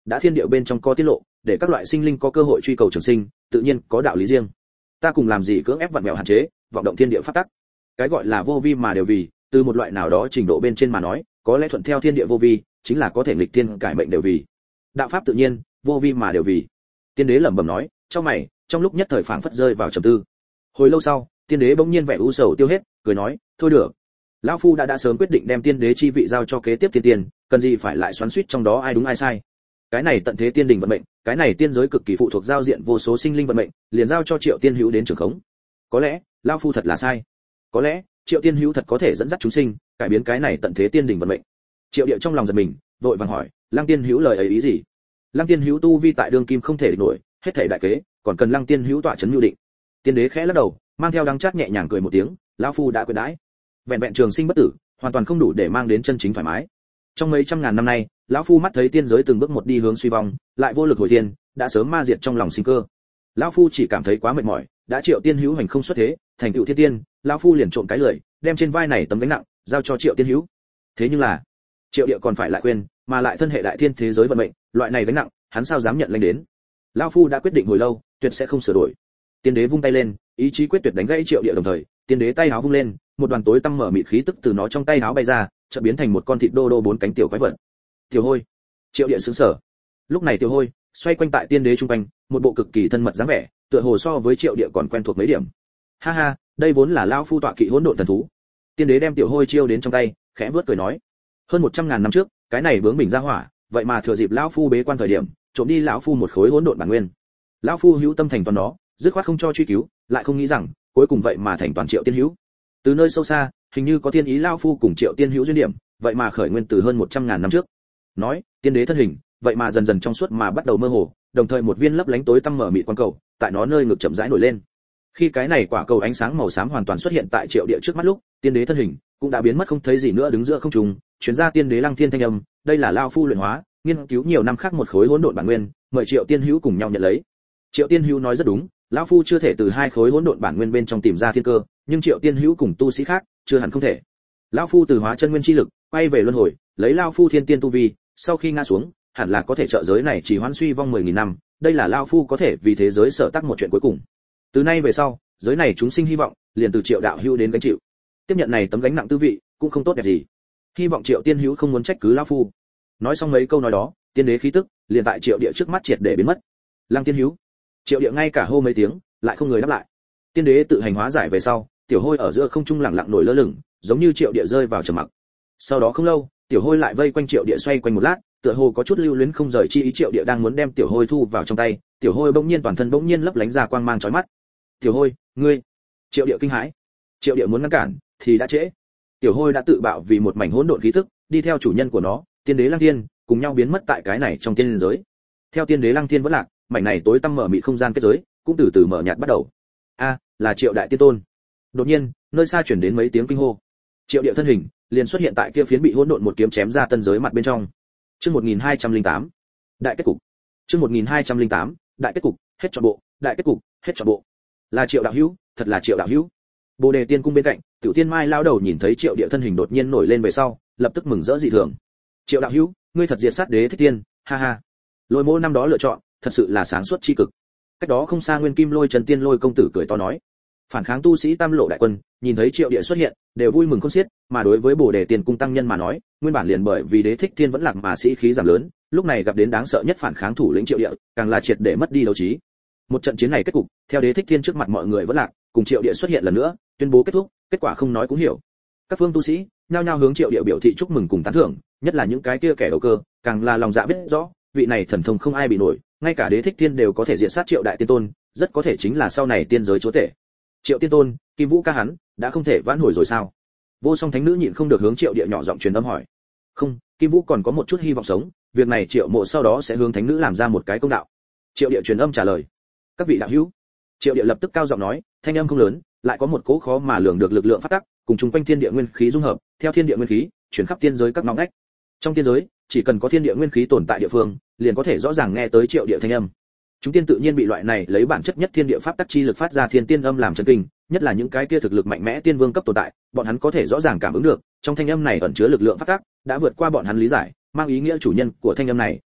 đã thiên địa bên trong có tiết lộ, để các loại sinh linh có cơ hội truy cầu trường sinh, tự nhiên có đạo lý riêng. Ta cùng làm gì cưỡng ép vặn vẹo hạn chế, vọng động thiên địa pháp tắc. Cái gọi là vô vi mà đều vì, từ một loại nào đó trình độ bên trên mà nói, có lẽ thuận theo thiên địa vô vi, chính là có thể nghịch thiên cải mệnh đều vì. Đạo pháp tự nhiên, vô vi mà đều vì. Tiên đế lẩm bẩm nói, trong mày, trong lúc nhất thời phảng phất rơi vào trầm tư. Hồi lâu sau, tiên đế bỗng nhiên vẻ u sầu tiêu hết, cười nói, thôi được. Lão phu đã đã sớm quyết định đem tiên đế chi vị giao cho kế tiếp tiên tiền, cần gì phải lại xoắn xuýt trong đó ai đúng ai sai. Cái này tận thế tiên đình vận mệnh, cái này tiên giới cực kỳ phụ thuộc giao diện vô số sinh linh vận mệnh, liền giao cho Triệu Tiên Hữu đến trưởng khống. Có lẽ, lão phu thật là sai. Có lẽ, Triệu Tiên Hữu thật có thể dẫn dắt chúng sinh, cải biến cái này tận thế tiên đình vận mệnh. Triệu Địa trong lòng giật mình, vội vàng hỏi, Lăng Tiên Hữu lời ấy ý gì? Lăng Tiên Hữu tu vi tại đương kim không thể địch nổi, hết thảy đại kế, còn cần Lăng Tiên Hữu tọa chấn nhu định. Tiên đế khẽ lắc đầu, mang theo đắng chát nhẹ nhàng cười một tiếng, lão phu đã quyết đãi. Vẹn vẹn trường sinh bất tử, hoàn toàn không đủ để mang đến chân chính thoải mái. Trong mấy trăm ngàn năm nay, lão phu mắt thấy tiên giới từng bước một đi hướng suy vong, lại vô lực hồi thiên, đã sớm ma diệt trong lòng sinh cơ. Lão phu chỉ cảm thấy quá mệt mỏi, đã Triệu Tiên Hữu hành không xuất thế, thành tựu thiên tiên, lão phu liền trộm cái lười, đem trên vai này tấm gánh nặng giao cho Triệu Tiên Hữu. Thế nhưng là, Triệu Địa còn phải lại quên, mà lại thân hệ đại thiên thế giới vận mệnh, loại này gánh nặng, hắn sao dám nhận lãnh đến. Lão phu đã quyết định hồi lâu, tuyệt sẽ không sửa đổi. Tiên đế vung tay lên, ý chí quyết tuyệt đánh gãy Triệu Địa đồng thời, tiên đế tay áo vung lên, một đoàn tối tăm mở mịt khí tức từ nó trong tay áo bay ra, chợt biến thành một con thịt đô đô bốn cánh tiểu quái vật. Tiểu Hôi. Triệu Địa sững sờ. Lúc này Tiểu Hôi xoay quanh tại tiên đế trung quanh, một bộ cực kỳ thân mật dáng vẻ, tựa hồ so với Triệu Địa còn quen thuộc mấy điểm. Ha ha, đây vốn là lão phu tọa kỵ hỗn độn thần thú. Tiên đế đem Tiểu Hôi chiêu đến trong tay, khẽ vớt cười nói, hơn một trăm ngàn năm trước, cái này bướng bỉnh ra hỏa, vậy mà thừa dịp lão phu bế quan thời điểm, trộm đi lão phu một khối hỗn độn bản nguyên. Lão phu hữu tâm thành toàn nó, dứt khoát không cho truy cứu, lại không nghĩ rằng, cuối cùng vậy mà thành toàn Triệu Tiên Hữu. Từ nơi sâu xa, hình như có thiên ý lão phu cùng Triệu Tiên Hữu duyên điểm, vậy mà khởi nguyên từ hơn một trăm ngàn năm trước. Nói, tiên đế thân hình, vậy mà dần dần trong suốt mà bắt đầu mơ hồ, đồng thời một viên lấp lánh tối tăm mở mịt quang cầu, tại nó nơi ngực chậm rãi nổi lên. Khi cái này quả cầu ánh sáng màu xám hoàn toàn xuất hiện tại Triệu Địa trước mắt lúc, tiên đế thân hình cũng đã biến mất không thấy gì nữa, đứng giữa không trung, truyền ra tiên đế Lăng Thiên thanh âm, đây là lão phu luyện hóa, nghiên cứu nhiều năm khác một khối hỗn độn bản nguyên, mời Triệu Tiên Hữu cùng nhau nhận lấy. Triệu Tiên Hữu nói rất đúng, lão phu chưa thể từ hai khối hỗn độn bản nguyên bên trong tìm ra thiên cơ, nhưng Triệu Tiên Hữu cùng tu sĩ khác, chưa hẳn không thể. Lão phu từ hóa chân nguyên chi lực, quay về luân hồi, lấy lão phu thiên tiên tu vi, sau khi ngã xuống, hẳn là có thể trợ giới này chỉ hoãn suy vong mười nghìn năm, đây là lão phu có thể vì thế giới sở tác một chuyện cuối cùng. Từ nay về sau, giới này chúng sinh hy vọng, liền từ Triệu đạo hữu đến gánh chịu. Tiếp nhận này tấm gánh nặng tư vị, cũng không tốt đẹp gì. Hy vọng Triệu Tiên Hữu không muốn trách cứ lão phu. Nói xong mấy câu nói đó, tiên đế khí tức liền tại Triệu Địa trước mắt triệt để biến mất. Lăng Tiên Hữu. Triệu Địa ngay cả hô mấy tiếng, lại không người đáp lại. Tiên đế tự hành hóa giải về sau, Tiểu Hôi ở giữa không trung lặng lặng nổi lơ lửng, giống như Triệu Địa rơi vào trầm mặc. Sau đó không lâu, Tiểu Hôi lại vây quanh Triệu Địa xoay quanh một lát, tựa hồ có chút lưu luyến không rời chi ý. Triệu Địa đang muốn đem Tiểu Hôi thu vào trong tay, Tiểu Hôi bỗng nhiên toàn thân bỗng nhiên lấp lánh ra quang mang chói mắt. Tiểu Hôi, ngươi! Triệu Địa kinh hãi. Triệu Địa muốn ngăn cản, thì đã trễ. Tiểu Hôi đã tự bạo vì một mảnh hỗn độn khí tức, đi theo chủ nhân của nó, Tiên đế Lăng Thiên, cùng nhau biến mất tại cái này trong tiên giới. Theo Tiên đế Lăng Thiên vẫn lạc, mảnh này tối tăm mở mịt không gian kết giới, cũng từ từ mở nhạt bắt đầu. A, là Triệu đại tiên tôn. Đột nhiên, nơi xa chuyển đến mấy tiếng kinh hô. Triệu Địa thân hình liền xuất hiện tại kia phiến bị hỗn độn một kiếm chém ra tân giới mặt bên trong. Chương một nghìn hai trăm lẻ tám, đại kết cục. Chương một nghìn hai trăm lẻ tám, đại kết cục, hết trọn bộ, đại kết cục, hết trọn bộ. Là Triệu đạo hữu, thật là Triệu đạo hữu. Bồ Đề Tiên cung bên cạnh, Tiểu Tiên Mai lao đầu nhìn thấy Triệu Địa thân hình đột nhiên nổi lên về sau, lập tức mừng rỡ dị thường. Triệu đạo hữu, ngươi thật diệt sát đế thích tiên, ha ha. Lôi Mỗ năm đó lựa chọn, thật sự là sáng suốt chi cực. Cách đó không xa Nguyên Kim Lôi Trần Tiên Lôi công tử cười to nói. Phản kháng tu sĩ Tam Lộ đại quân, nhìn thấy Triệu Địa xuất hiện, đều vui mừng khôn xiết, mà đối với Bồ Đề Tiên cung tăng nhân mà nói, nguyên bản liền bởi vì đế thích thiên vẫn lạc mà sĩ khí giảm lớn, lúc này gặp đến đáng sợ nhất phản kháng thủ lĩnh Triệu Địa, càng là triệt để mất đi đấu trí. Một trận chiến này kết cục, theo đế thích thiên trước mặt mọi người vẫn lạc, cùng Triệu Địa xuất hiện lần nữa, tuyên bố kết thúc, kết quả không nói cũng hiểu. Các phương tu sĩ nhao nhao hướng Triệu Địa biểu thị chúc mừng cùng tán thưởng, nhất là những cái kia kẻ đầu cơ, càng là lòng dạ biết rõ, vị này thần thông không ai bị nổi, ngay cả đế thích thiên đều có thể diệt sát Triệu đại tiên tôn, rất có thể chính là sau này tiên giới chúa tể. Triệu tiên tôn, Kim Vũ ca hắn đã không thể vãn hồi rồi sao? Vô Song thánh nữ nhịn không được hướng Triệu Địa nhỏ giọng truyền âm hỏi. Không, Kim Vũ còn có một chút hy vọng sống, việc này Triệu Mộ sau đó sẽ hướng thánh nữ làm ra một cái công đạo. Triệu Địa truyền âm trả lời. Các vị đạo hữu. Triệu Địa lập tức cao giọng nói, thanh âm không lớn, lại có một cỗ khó mà lường được lực lượng phát tắc, cùng chung quanh thiên địa nguyên khí dung hợp, theo thiên địa nguyên khí chuyển khắp tiên giới các ngõ ngách. Trong tiên giới, chỉ cần có thiên địa nguyên khí tồn tại địa phương, liền có thể rõ ràng nghe tới Triệu Địa thanh âm. Chúng tiên tự nhiên bị loại này lấy bản chất nhất thiên địa pháp tắc chi lực phát ra thiên tiên âm làm chấn kinh, nhất là những cái kia thực lực mạnh mẽ tiên vương cấp tồn tại, bọn hắn có thể rõ ràng cảm ứng được, trong thanh âm này ẩn chứa lực lượng pháp tắc, đã vượt qua bọn hắn lý giải, mang ý nghĩa chủ nhân của thanh âm này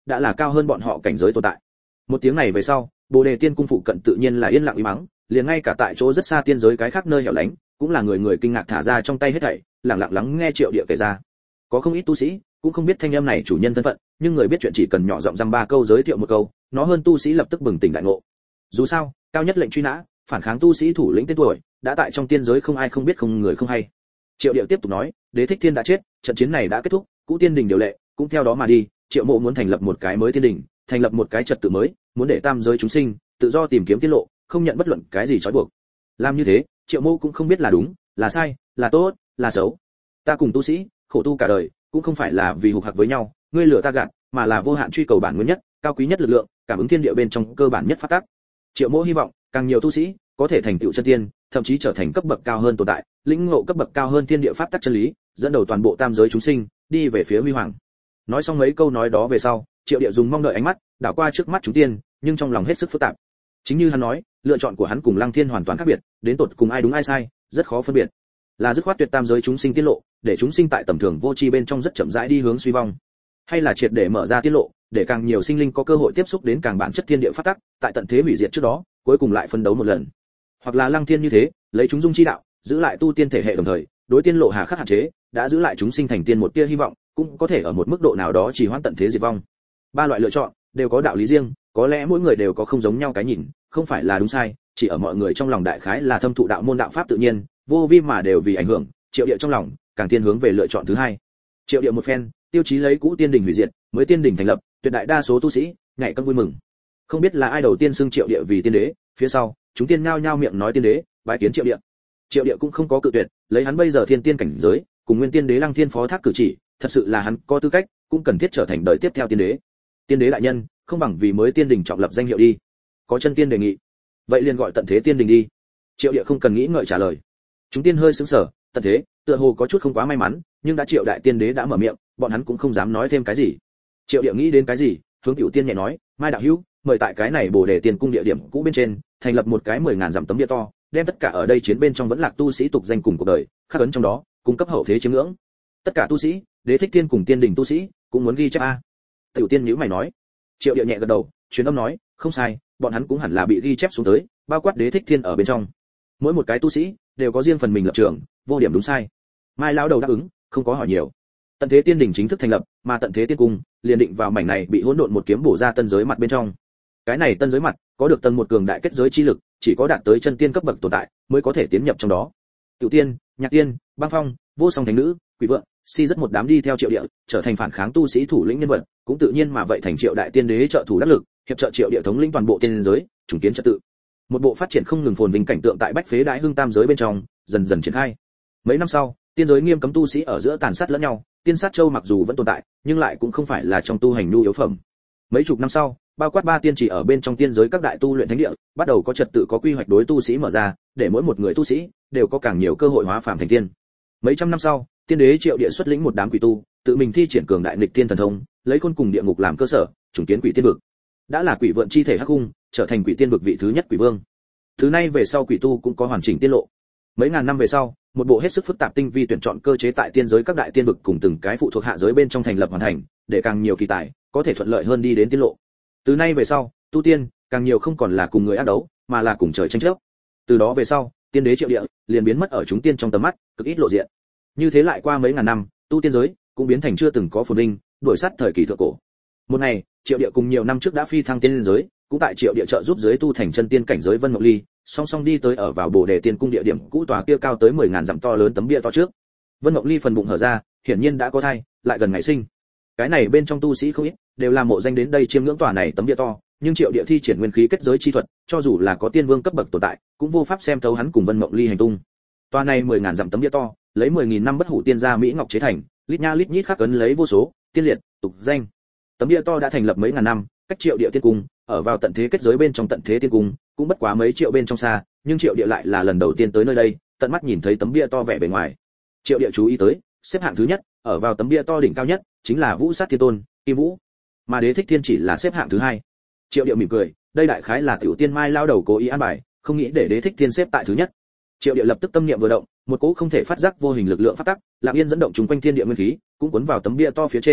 đã là cao hơn bọn họ cảnh giới tồn tại. Một tiếng này về sau, Bồ Đề Tiên cung phụ cận tự nhiên là yên lặng im mắng, liền ngay cả tại chỗ rất xa tiên giới cái khác nơi hẻo lánh, cũng là người người kinh ngạc thả ra trong tay hết thảy, lặng lặng lắng nghe Triệu Địa kể ra. Có không ít tu sĩ cũng không biết thanh âm này chủ nhân thân phận, nhưng người biết chuyện chỉ cần nhỏ giọng dăm ba câu giới thiệu một câu, nó hơn tu sĩ lập tức bừng tỉnh đại ngộ. Dù sao, cao nhất lệnh truy nã, phản kháng tu sĩ thủ lĩnh tên tuổi, đã tại trong tiên giới không ai không biết không người không hay. Triệu Điệu tiếp tục nói, Đế Thích Thiên đã chết, trận chiến này đã kết thúc, cũ tiên đình điều lệ cũng theo đó mà đi, Triệu Mộ muốn thành lập một cái mới tiên đình, thành lập một cái trật tự mới, muốn để tam giới chúng sinh tự do tìm kiếm tiết lộ, không nhận bất luận cái gì trói buộc. Làm như thế, Triệu Mộ cũng không biết là đúng, là sai, là tốt, là xấu. Ta cùng tu sĩ, khổ tu cả đời, cũng không phải là vì hục hặc với nhau, ngươi lừa ta gạt, mà là vô hạn truy cầu bản nguyên nhất, cao quý nhất lực lượng, cảm ứng thiên địa bên trong cơ bản nhất pháp tắc. Triệu Mộ hy vọng, càng nhiều tu sĩ có thể thành tựu chân tiên, thậm chí trở thành cấp bậc cao hơn tồn tại, lĩnh ngộ cấp bậc cao hơn thiên địa pháp tắc chân lý, dẫn đầu toàn bộ tam giới chúng sinh đi về phía huy hoàng. Nói xong mấy câu nói đó về sau, Triệu Địa dùng mong đợi ánh mắt đảo qua trước mắt chúng tiên, nhưng trong lòng hết sức phức tạp. Chính như hắn nói, lựa chọn của hắn cùng Lăng Thiên hoàn toàn khác biệt, đến tột cùng ai đúng ai sai, rất khó phân biệt. Là dứt khoát tuyệt tam giới chúng sinh tiết lộ, để chúng sinh tại tầm thường vô tri bên trong rất chậm rãi đi hướng suy vong, hay là triệt để mở ra tiết lộ, để càng nhiều sinh linh có cơ hội tiếp xúc đến càng bản chất thiên địa pháp tắc, tại tận thế hủy diệt trước đó, cuối cùng lại phân đấu một lần. Hoặc là Lăng Thiên như thế, lấy chúng dung chi đạo, giữ lại tu tiên thể hệ đồng thời, đối tiên lộ hà khắc hạn chế, đã giữ lại chúng sinh thành tiên một tia hy vọng, cũng có thể ở một mức độ nào đó chỉ hoãn tận thế diệt vong. Ba loại lựa chọn đều có đạo lý riêng, có lẽ mỗi người đều có không giống nhau cái nhìn, không phải là đúng sai, chỉ ở mọi người trong lòng đại khái là thâm thụ đạo môn đạo pháp tự nhiên, vô vi mà đều vì ảnh hưởng. Triệu Địa trong lòng càng thiên hướng về lựa chọn thứ hai. Triệu Địa một phen tiêu chí lấy cũ tiên đình hủy diệt, mới tiên đình thành lập, tuyệt đại đa số tu sĩ nhảy cân vui mừng. Không biết là ai đầu tiên xưng Triệu Địa vì tiên đế, phía sau chúng tiên nhao nhao miệng nói tiên đế, bái kiến Triệu Địa. Triệu Địa cũng không có cự tuyệt, lấy hắn bây giờ thiên tiên cảnh giới, cùng nguyên tiên đế Lăng Thiên phó thác cử chỉ, thật sự là hắn có tư cách, cũng cần thiết trở thành đời tiếp theo tiên đế. Tiên đế đại nhân, không bằng vì mới tiên đình trọng lập danh hiệu đi. Có chân tiên đề nghị, vậy liền gọi tận thế tiên đình đi. Triệu Địa không cần nghĩ ngợi trả lời. Chúng tiên hơi sững sờ, tận thế, tựa hồ có chút không quá may mắn, nhưng đã Triệu đại tiên đế đã mở miệng, bọn hắn cũng không dám nói thêm cái gì. Triệu Địa nghĩ đến cái gì, hướng Cửu Tiên nhẹ nói, Mai đạo hữu, mời tại cái này Bồ Đề Tiên cung địa điểm cũ bên trên, thành lập một cái mười ngàn dặm tấm bia to, đem tất cả ở đây chiến bên trong vẫn lạc tu sĩ tục danh cùng cuộc đời, khắc ấn trong đó, cung cấp hậu thế chiêm ngưỡng. Tất cả tu sĩ, Đế Thích Tiên cùng tiên đình tu sĩ, cũng muốn ghi chép a. Tiểu Tiên nhíu mày nói. Triệu Địa nhẹ gật đầu, truyền âm nói, không sai, bọn hắn cũng hẳn là bị ghi chép xuống tới, bao quát Đế Thích Thiên ở bên trong. Mỗi một cái tu sĩ đều có riêng phần mình lập trường, vô điểm đúng sai. Mai lão đầu đáp ứng, không có hỏi nhiều. Tận thế tiên đỉnh chính thức thành lập, mà tận thế tiên cung liền định vào mảnh này bị hỗn độn một kiếm bổ ra tân giới mặt bên trong. Cái này tân giới mặt có được tầng một cường đại kết giới chi lực, chỉ có đạt tới chân tiên cấp bậc tồn tại mới có thể tiến nhập trong đó. Tiểu Tiên, Nhạc Tiên, Băng Phong, Vô Song Thánh Nữ, Quỷ Vượng, Si rất một đám đi theo Triệu Địa, trở thành phản kháng tu sĩ thủ lĩnh nhân vật, cũng tự nhiên mà vậy thành Triệu đại tiên đế trợ thủ đắc lực, hiệp trợ Triệu Địa thống lĩnh toàn bộ tiên giới, trùng kiến trật tự. Một bộ phát triển không ngừng phồn vinh cảnh tượng tại bách phế đại hưng tam giới bên trong dần dần triển khai. Mấy năm sau, tiên giới nghiêm cấm tu sĩ ở giữa tàn sát lẫn nhau, tiên sát châu mặc dù vẫn tồn tại, nhưng lại cũng không phải là trong tu hành nhu yếu phẩm. Mấy chục năm sau, bao quát ba tiên chỉ ở bên trong tiên giới các đại tu luyện thánh địa, bắt đầu có trật tự có quy hoạch đối tu sĩ mở ra, để mỗi một người tu sĩ đều có càng nhiều cơ hội hóa phàm thành tiên. Mấy trăm năm sau, tiên đế Triệu Địa xuất lĩnh một đám quỷ tu, tự mình thi triển cường đại nghịch tiên thần thông, lấy khôn cùng địa ngục làm cơ sở, trùng kiến quỷ tiên vực. Đã là quỷ vượn chi thể hắc hung, trở thành quỷ tiên vực vị thứ nhất quỷ vương. Thứ này về sau quỷ tu cũng có hoàn chỉnh tiên lộ. Mấy ngàn năm về sau, một bộ hết sức phức tạp tinh vi tuyển chọn cơ chế tại tiên giới các đại tiên vực cùng từng cái phụ thuộc hạ giới bên trong thành lập hoàn thành, để càng nhiều kỳ tài có thể thuận lợi hơn đi đến tiên lộ. Từ nay về sau, tu tiên càng nhiều không còn là cùng người ác đấu, mà là cùng trời tranh chấp. Từ đó về sau, tiên đế Triệu Địa liền biến mất ở chúng tiên trong tầm mắt, cực ít lộ diện. Như thế lại qua mấy ngàn năm, tu tiên giới cũng biến thành chưa từng có phồn vinh, đuổi sát thời kỳ thượng cổ. Một ngày, Triệu Địa cùng nhiều năm trước đã phi thăng tiên giới, cũng tại Triệu Địa trợ giúp giới tu thành chân tiên cảnh giới Vân Mộng Ly, song song đi tới ở vào Bồ Đề Tiên cung địa điểm cũ tòa kia cao tới mười ngàn dặm to lớn tấm bia to trước. Vân Mộng Ly phần bụng hở ra, hiển nhiên đã có thai, lại gần ngày sinh. Cái này bên trong tu sĩ không ít, đều là mộ danh đến đây chiêm ngưỡng tòa này tấm bia to, nhưng Triệu Địa thi triển nguyên khí kết giới chi thuật, cho dù là có tiên vương cấp bậc tồn tại, cũng vô pháp xem thấu hắn cùng Vân Mộng Ly hành tung. Tòa này mười ngàn dặm tấm bia to, lấy mười nghìn năm bất hủ tiên gia mỹ ngọc chế thành, lít nha lít nhít khắc ấn lấy vô số tiên liệt, tục danh. Tấm bia to đã thành lập mấy ngàn năm, cách Triệu Địa tiên cung, ở vào tận thế kết giới bên trong tận thế tiên cung, cũng bất quá mấy triệu bên trong xa, nhưng Triệu Địa lại là lần đầu tiên tới nơi đây, tận mắt nhìn thấy tấm bia to vẻ bề ngoài. Triệu Địa chú ý tới, xếp hạng thứ nhất, ở vào tấm bia to đỉnh cao nhất, chính là Vũ Sát Thiên Tôn, Kim Vũ, mà Đế Thích Thiên chỉ là xếp hạng thứ hai. Triệu Địa mỉm cười, đây đại khái là tiểu tiên Mai lao đầu cố ý an bài, không nghĩ để Đế Thích Thiên xếp tại thứ nhất. Triệu Địa lập tức tâm niệm vừa động, một cỗ không thể phát giác vô hình lực lượng phát tắc, lặng yên dẫn động chúng quanh thiên địa nguyên khí, cũng cuốn vào tấm bia to phía trên,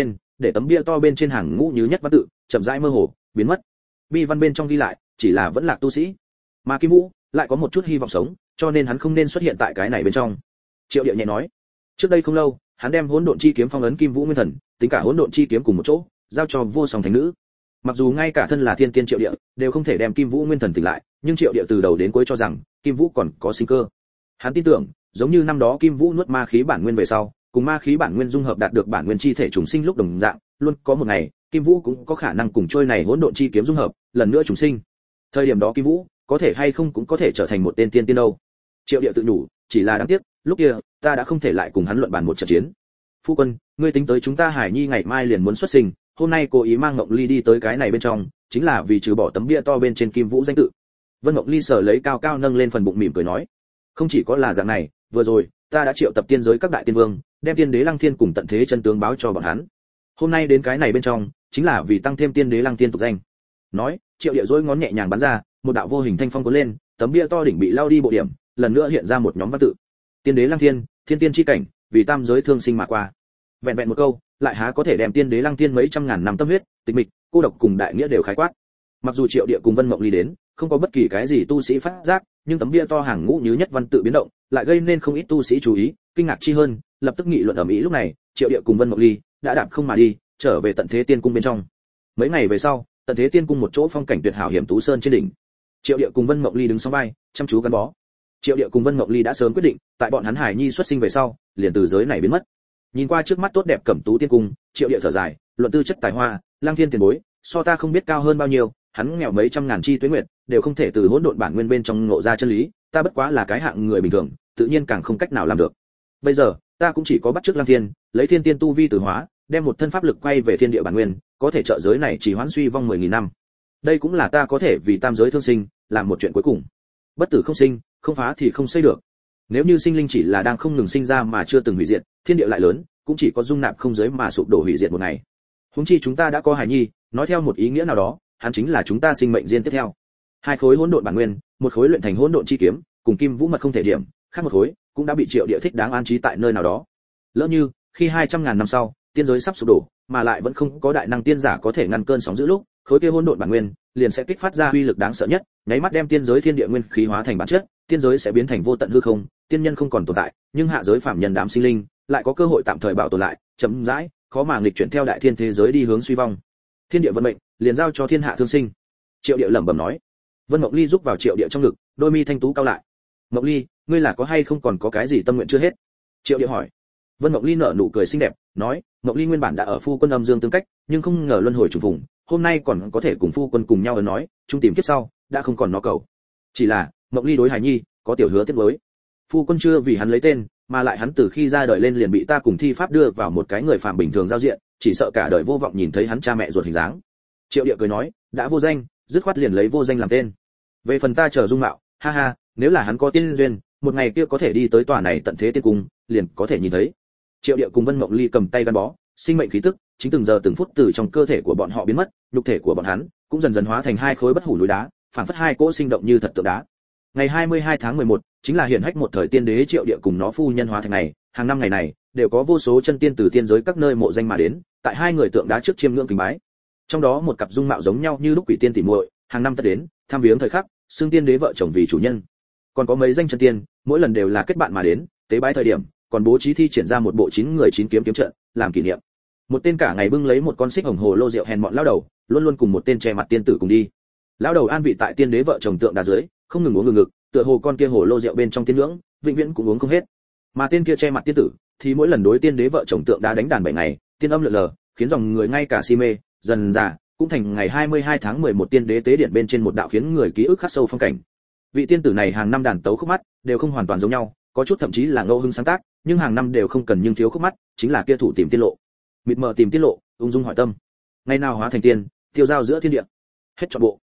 để tấm bia to bên trên hàng ngũ như nhất văn tự chậm rãi mơ hồ biến mất. Bi văn bên trong ghi lại chỉ là vẫn lạc tu sĩ, mà Kim Vũ lại có một chút hy vọng sống, cho nên hắn không nên xuất hiện tại cái này bên trong. Triệu Địa nhẹ nói, trước đây không lâu, hắn đem hỗn độn chi kiếm phong ấn Kim Vũ nguyên thần, tính cả hỗn độn chi kiếm cùng một chỗ, giao cho vô song thánh nữ. Mặc dù ngay cả thân là thiên tiên Triệu Địa đều không thể đem Kim Vũ nguyên thần tỉnh lại, nhưng Triệu Địa từ đầu đến cuối cho rằng Kim Vũ còn có sinh cơ. Hắn tin tưởng, giống như năm đó Kim Vũ nuốt ma khí bản nguyên về sau, cùng ma khí bản nguyên dung hợp đạt được bản nguyên chi thể trùng sinh lúc đồng dạng, luôn có một ngày, Kim Vũ cũng có khả năng cùng trôi này hỗn độn chi kiếm dung hợp, lần nữa trùng sinh. Thời điểm đó Kim Vũ có thể hay không cũng có thể trở thành một tên tiên tiên đâu. Triệu Địa tự nhủ, chỉ là đáng tiếc, lúc kia ta đã không thể lại cùng hắn luận bàn một trận chiến. Phu quân, ngươi tính tới chúng ta Hải Nhi ngày mai liền muốn xuất sinh, hôm nay cố ý mang Ngọc Ly đi tới cái này bên trong, chính là vì trừ bỏ tấm bia to bên trên Kim Vũ danh tự. Vân Ngọc Ly sờ lấy cao cao nâng lên phần bụng mỉm cười nói, không chỉ có là dạng này, vừa rồi ta đã triệu tập tiên giới các đại tiên vương, đem tiên đế Lăng Thiên cùng tận thế chân tướng báo cho bọn hắn. Hôm nay đến cái này bên trong, chính là vì tăng thêm tiên đế Lăng Thiên tục danh. Nói, Triệu Địa dối ngón nhẹ nhàng bắn ra, một đạo vô hình thanh phong cuốn lên, tấm bia to đỉnh bị lao đi bộ điểm, lần nữa hiện ra một nhóm văn tự. Tiên đế Lăng Thiên, thiên tiên chi cảnh, vì tam giới thương sinh mà qua. Vẹn vẹn một câu, lại há có thể đem tiên đế Lăng Thiên mấy trăm ngàn năm tâm huyết, tịch mịch, cô độc cùng đại nghĩa đều khái quát. Mặc dù Triệu Địa cùng Vân Mộng Ly đến, không có bất kỳ cái gì tu sĩ phát giác, nhưng tấm bia to hàng ngũ như nhất văn tự biến động, lại gây nên không ít tu sĩ chú ý, kinh ngạc chi hơn, lập tức nghị luận ầm ĩ. Lúc này, Triệu Địa cùng Vân Mộng Ly đã đạp không mà đi, trở về tận thế tiên cung bên trong. Mấy ngày về sau, tận thế tiên cung một chỗ phong cảnh tuyệt hảo hiểm tú sơn trên đỉnh, Triệu Địa cùng Vân Mộng Ly đứng song vai, chăm chú gắn bó. Triệu Địa cùng Vân Mộng Ly đã sớm quyết định, tại bọn hắn Hải Nhi xuất sinh về sau, liền từ giới này biến mất. Nhìn qua trước mắt tốt đẹp cẩm tú tiên cung, Triệu Địa thở dài, luận tư chất tài hoa, Lăng Thiên tiền bối, so ta không biết cao hơn bao nhiêu, hắn nghèo mấy trăm ngàn chi tuế nguyệt, đều không thể từ hỗn độn bản nguyên bên trong ngộ ra chân lý, ta bất quá là cái hạng người bình thường, tự nhiên càng không cách nào làm được. Bây giờ, ta cũng chỉ có bắt chước Lăng Thiên, lấy thiên tiên tu vi tử hóa, đem một thân pháp lực quay về thiên địa bản nguyên, có thể trợ giới này chỉ hoãn suy vong mười nghìn năm. Đây cũng là ta có thể vì tam giới thương sinh, làm một chuyện cuối cùng. Bất tử không sinh, không phá thì không xây được. Nếu như sinh linh chỉ là đang không ngừng sinh ra mà chưa từng hủy diệt, thiên địa lại lớn, cũng chỉ có dung nạp không giới mà sụp đổ hủy diệt một ngày. Huống chi chúng ta đã có Hải Nhi, nói theo một ý nghĩa nào đó, hắn chính là chúng ta sinh mệnh riêng tiếp theo. Hai khối hỗn độn bản nguyên, một khối luyện thành hỗn độn chi kiếm, cùng Kim Vũ mật không thể điểm, khác một khối cũng đã bị Triệu Địa thích đáng an trí tại nơi nào đó. Lỡ như khi hai trăm ngàn năm sau, tiên giới sắp sụp đổ, mà lại vẫn không có đại năng tiên giả có thể ngăn cơn sóng dữ lúc, khối kia hỗn độn bản nguyên liền sẽ kích phát ra uy lực đáng sợ nhất, nháy mắt đem tiên giới thiên địa nguyên khí hóa thành bản chất, tiên giới sẽ biến thành vô tận hư không, tiên nhân không còn tồn tại, nhưng hạ giới phàm nhân đám sinh linh lại có cơ hội tạm thời bảo tồn lại, chậm rãi, khó mà nghịch chuyển theo đại thiên thế giới đi hướng suy vong. Thiên địa vận mệnh, liền giao cho thiên hạ thương sinh. Triệu Địa lẩm bẩm nói. Vân Mộng Ly rúc vào Triệu Địa trong ngực, đôi mi thanh tú cao lại. Mộng Ly, ngươi là có hay không còn có cái gì tâm nguyện chưa hết? Triệu Địa hỏi. Vân Mộng Ly nở nụ cười xinh đẹp, nói, Mộng Ly nguyên bản đã ở phu quân âm dương tương cách, nhưng không ngờ luân hồi trùng phùng, hôm nay còn có thể cùng phu quân cùng nhau ấn nói, chung tìm kiếp sau, đã không còn nó cầu. Chỉ là, Mộng Ly đối Hải Nhi có tiểu hứa tiếp với. Phu quân chưa vì hắn lấy tên, mà lại hắn từ khi ra đời lên liền bị ta cùng thi pháp đưa vào một cái người phàm bình thường giao diện, chỉ sợ cả đời vô vọng nhìn thấy hắn cha mẹ ruột hình dáng. Triệu Địa cười nói, đã vô danh, dứt khoát liền lấy vô danh làm tên. Về phần ta chờ dung mạo, ha ha, nếu là hắn có tiên duyên, một ngày kia có thể đi tới tòa này tận thế tiên cung, liền có thể nhìn thấy. Triệu Địa cùng Vân Mộng Ly cầm tay gắn bó, sinh mệnh khí tức chính từng giờ từng phút từ trong cơ thể của bọn họ biến mất, nhục thể của bọn hắn cũng dần dần hóa thành hai khối bất hủ núi đá, phảng phất hai cỗ sinh động như thật tượng đá. Ngày hai mươi hai tháng mười một, chính là hiển hách một thời tiên đế Triệu Địa cùng nó phu nhân hóa thành ngày, hàng năm ngày này đều có vô số chân tiên từ tiên giới các nơi mộ danh mà đến, tại hai người tượng đá trước chiêm ngưỡng kính bái. Trong đó một cặp dung mạo giống nhau như lúc quỷ tiên tỉ muội, hàng năm tất đến, tham viếng thời khắc, xưng tiên đế vợ chồng vì chủ nhân. Còn có mấy danh chân tiên, mỗi lần đều là kết bạn mà đến, tế bái thời điểm, còn bố trí thi triển ra một bộ chín người chín kiếm kiếm trận, làm kỷ niệm. Một tên cả ngày bưng lấy một con xích hồng hồ lô rượu hèn mọn lão đầu, luôn luôn cùng một tên che mặt tiên tử cùng đi. Lão đầu an vị tại tiên đế vợ chồng tượng đá dưới, không ngừng uống ngừng ngực, tựa hồ con kia hồ lô rượu bên trong tiên ngưỡng, vĩnh viễn cũng uống không hết. Mà tên kia che mặt tiên tử, thì mỗi lần đối tiên đế vợ chồng tượng đá đánh đàn bảy ngày, tiên âm lượn lờ, khiến dòng người ngay cả si mê, dần dà cũng thành ngày hai mươi hai tháng mười một tiên đế tế điện bên trên một đạo khiến người ký ức khắc sâu phong cảnh. Vị tiên tử này hàng năm đàn tấu khúc mắt, đều không hoàn toàn giống nhau, có chút thậm chí là ngẫu hứng sáng tác, nhưng hàng năm đều không cần nhưng thiếu khúc mắt, chính là kia thủ tìm tiên lộ. Mịt mờ tìm tiên lộ, ung dung hỏi tâm. Ngày nào hóa thành tiên, tiêu giao giữa thiên địa. Hết trọn bộ.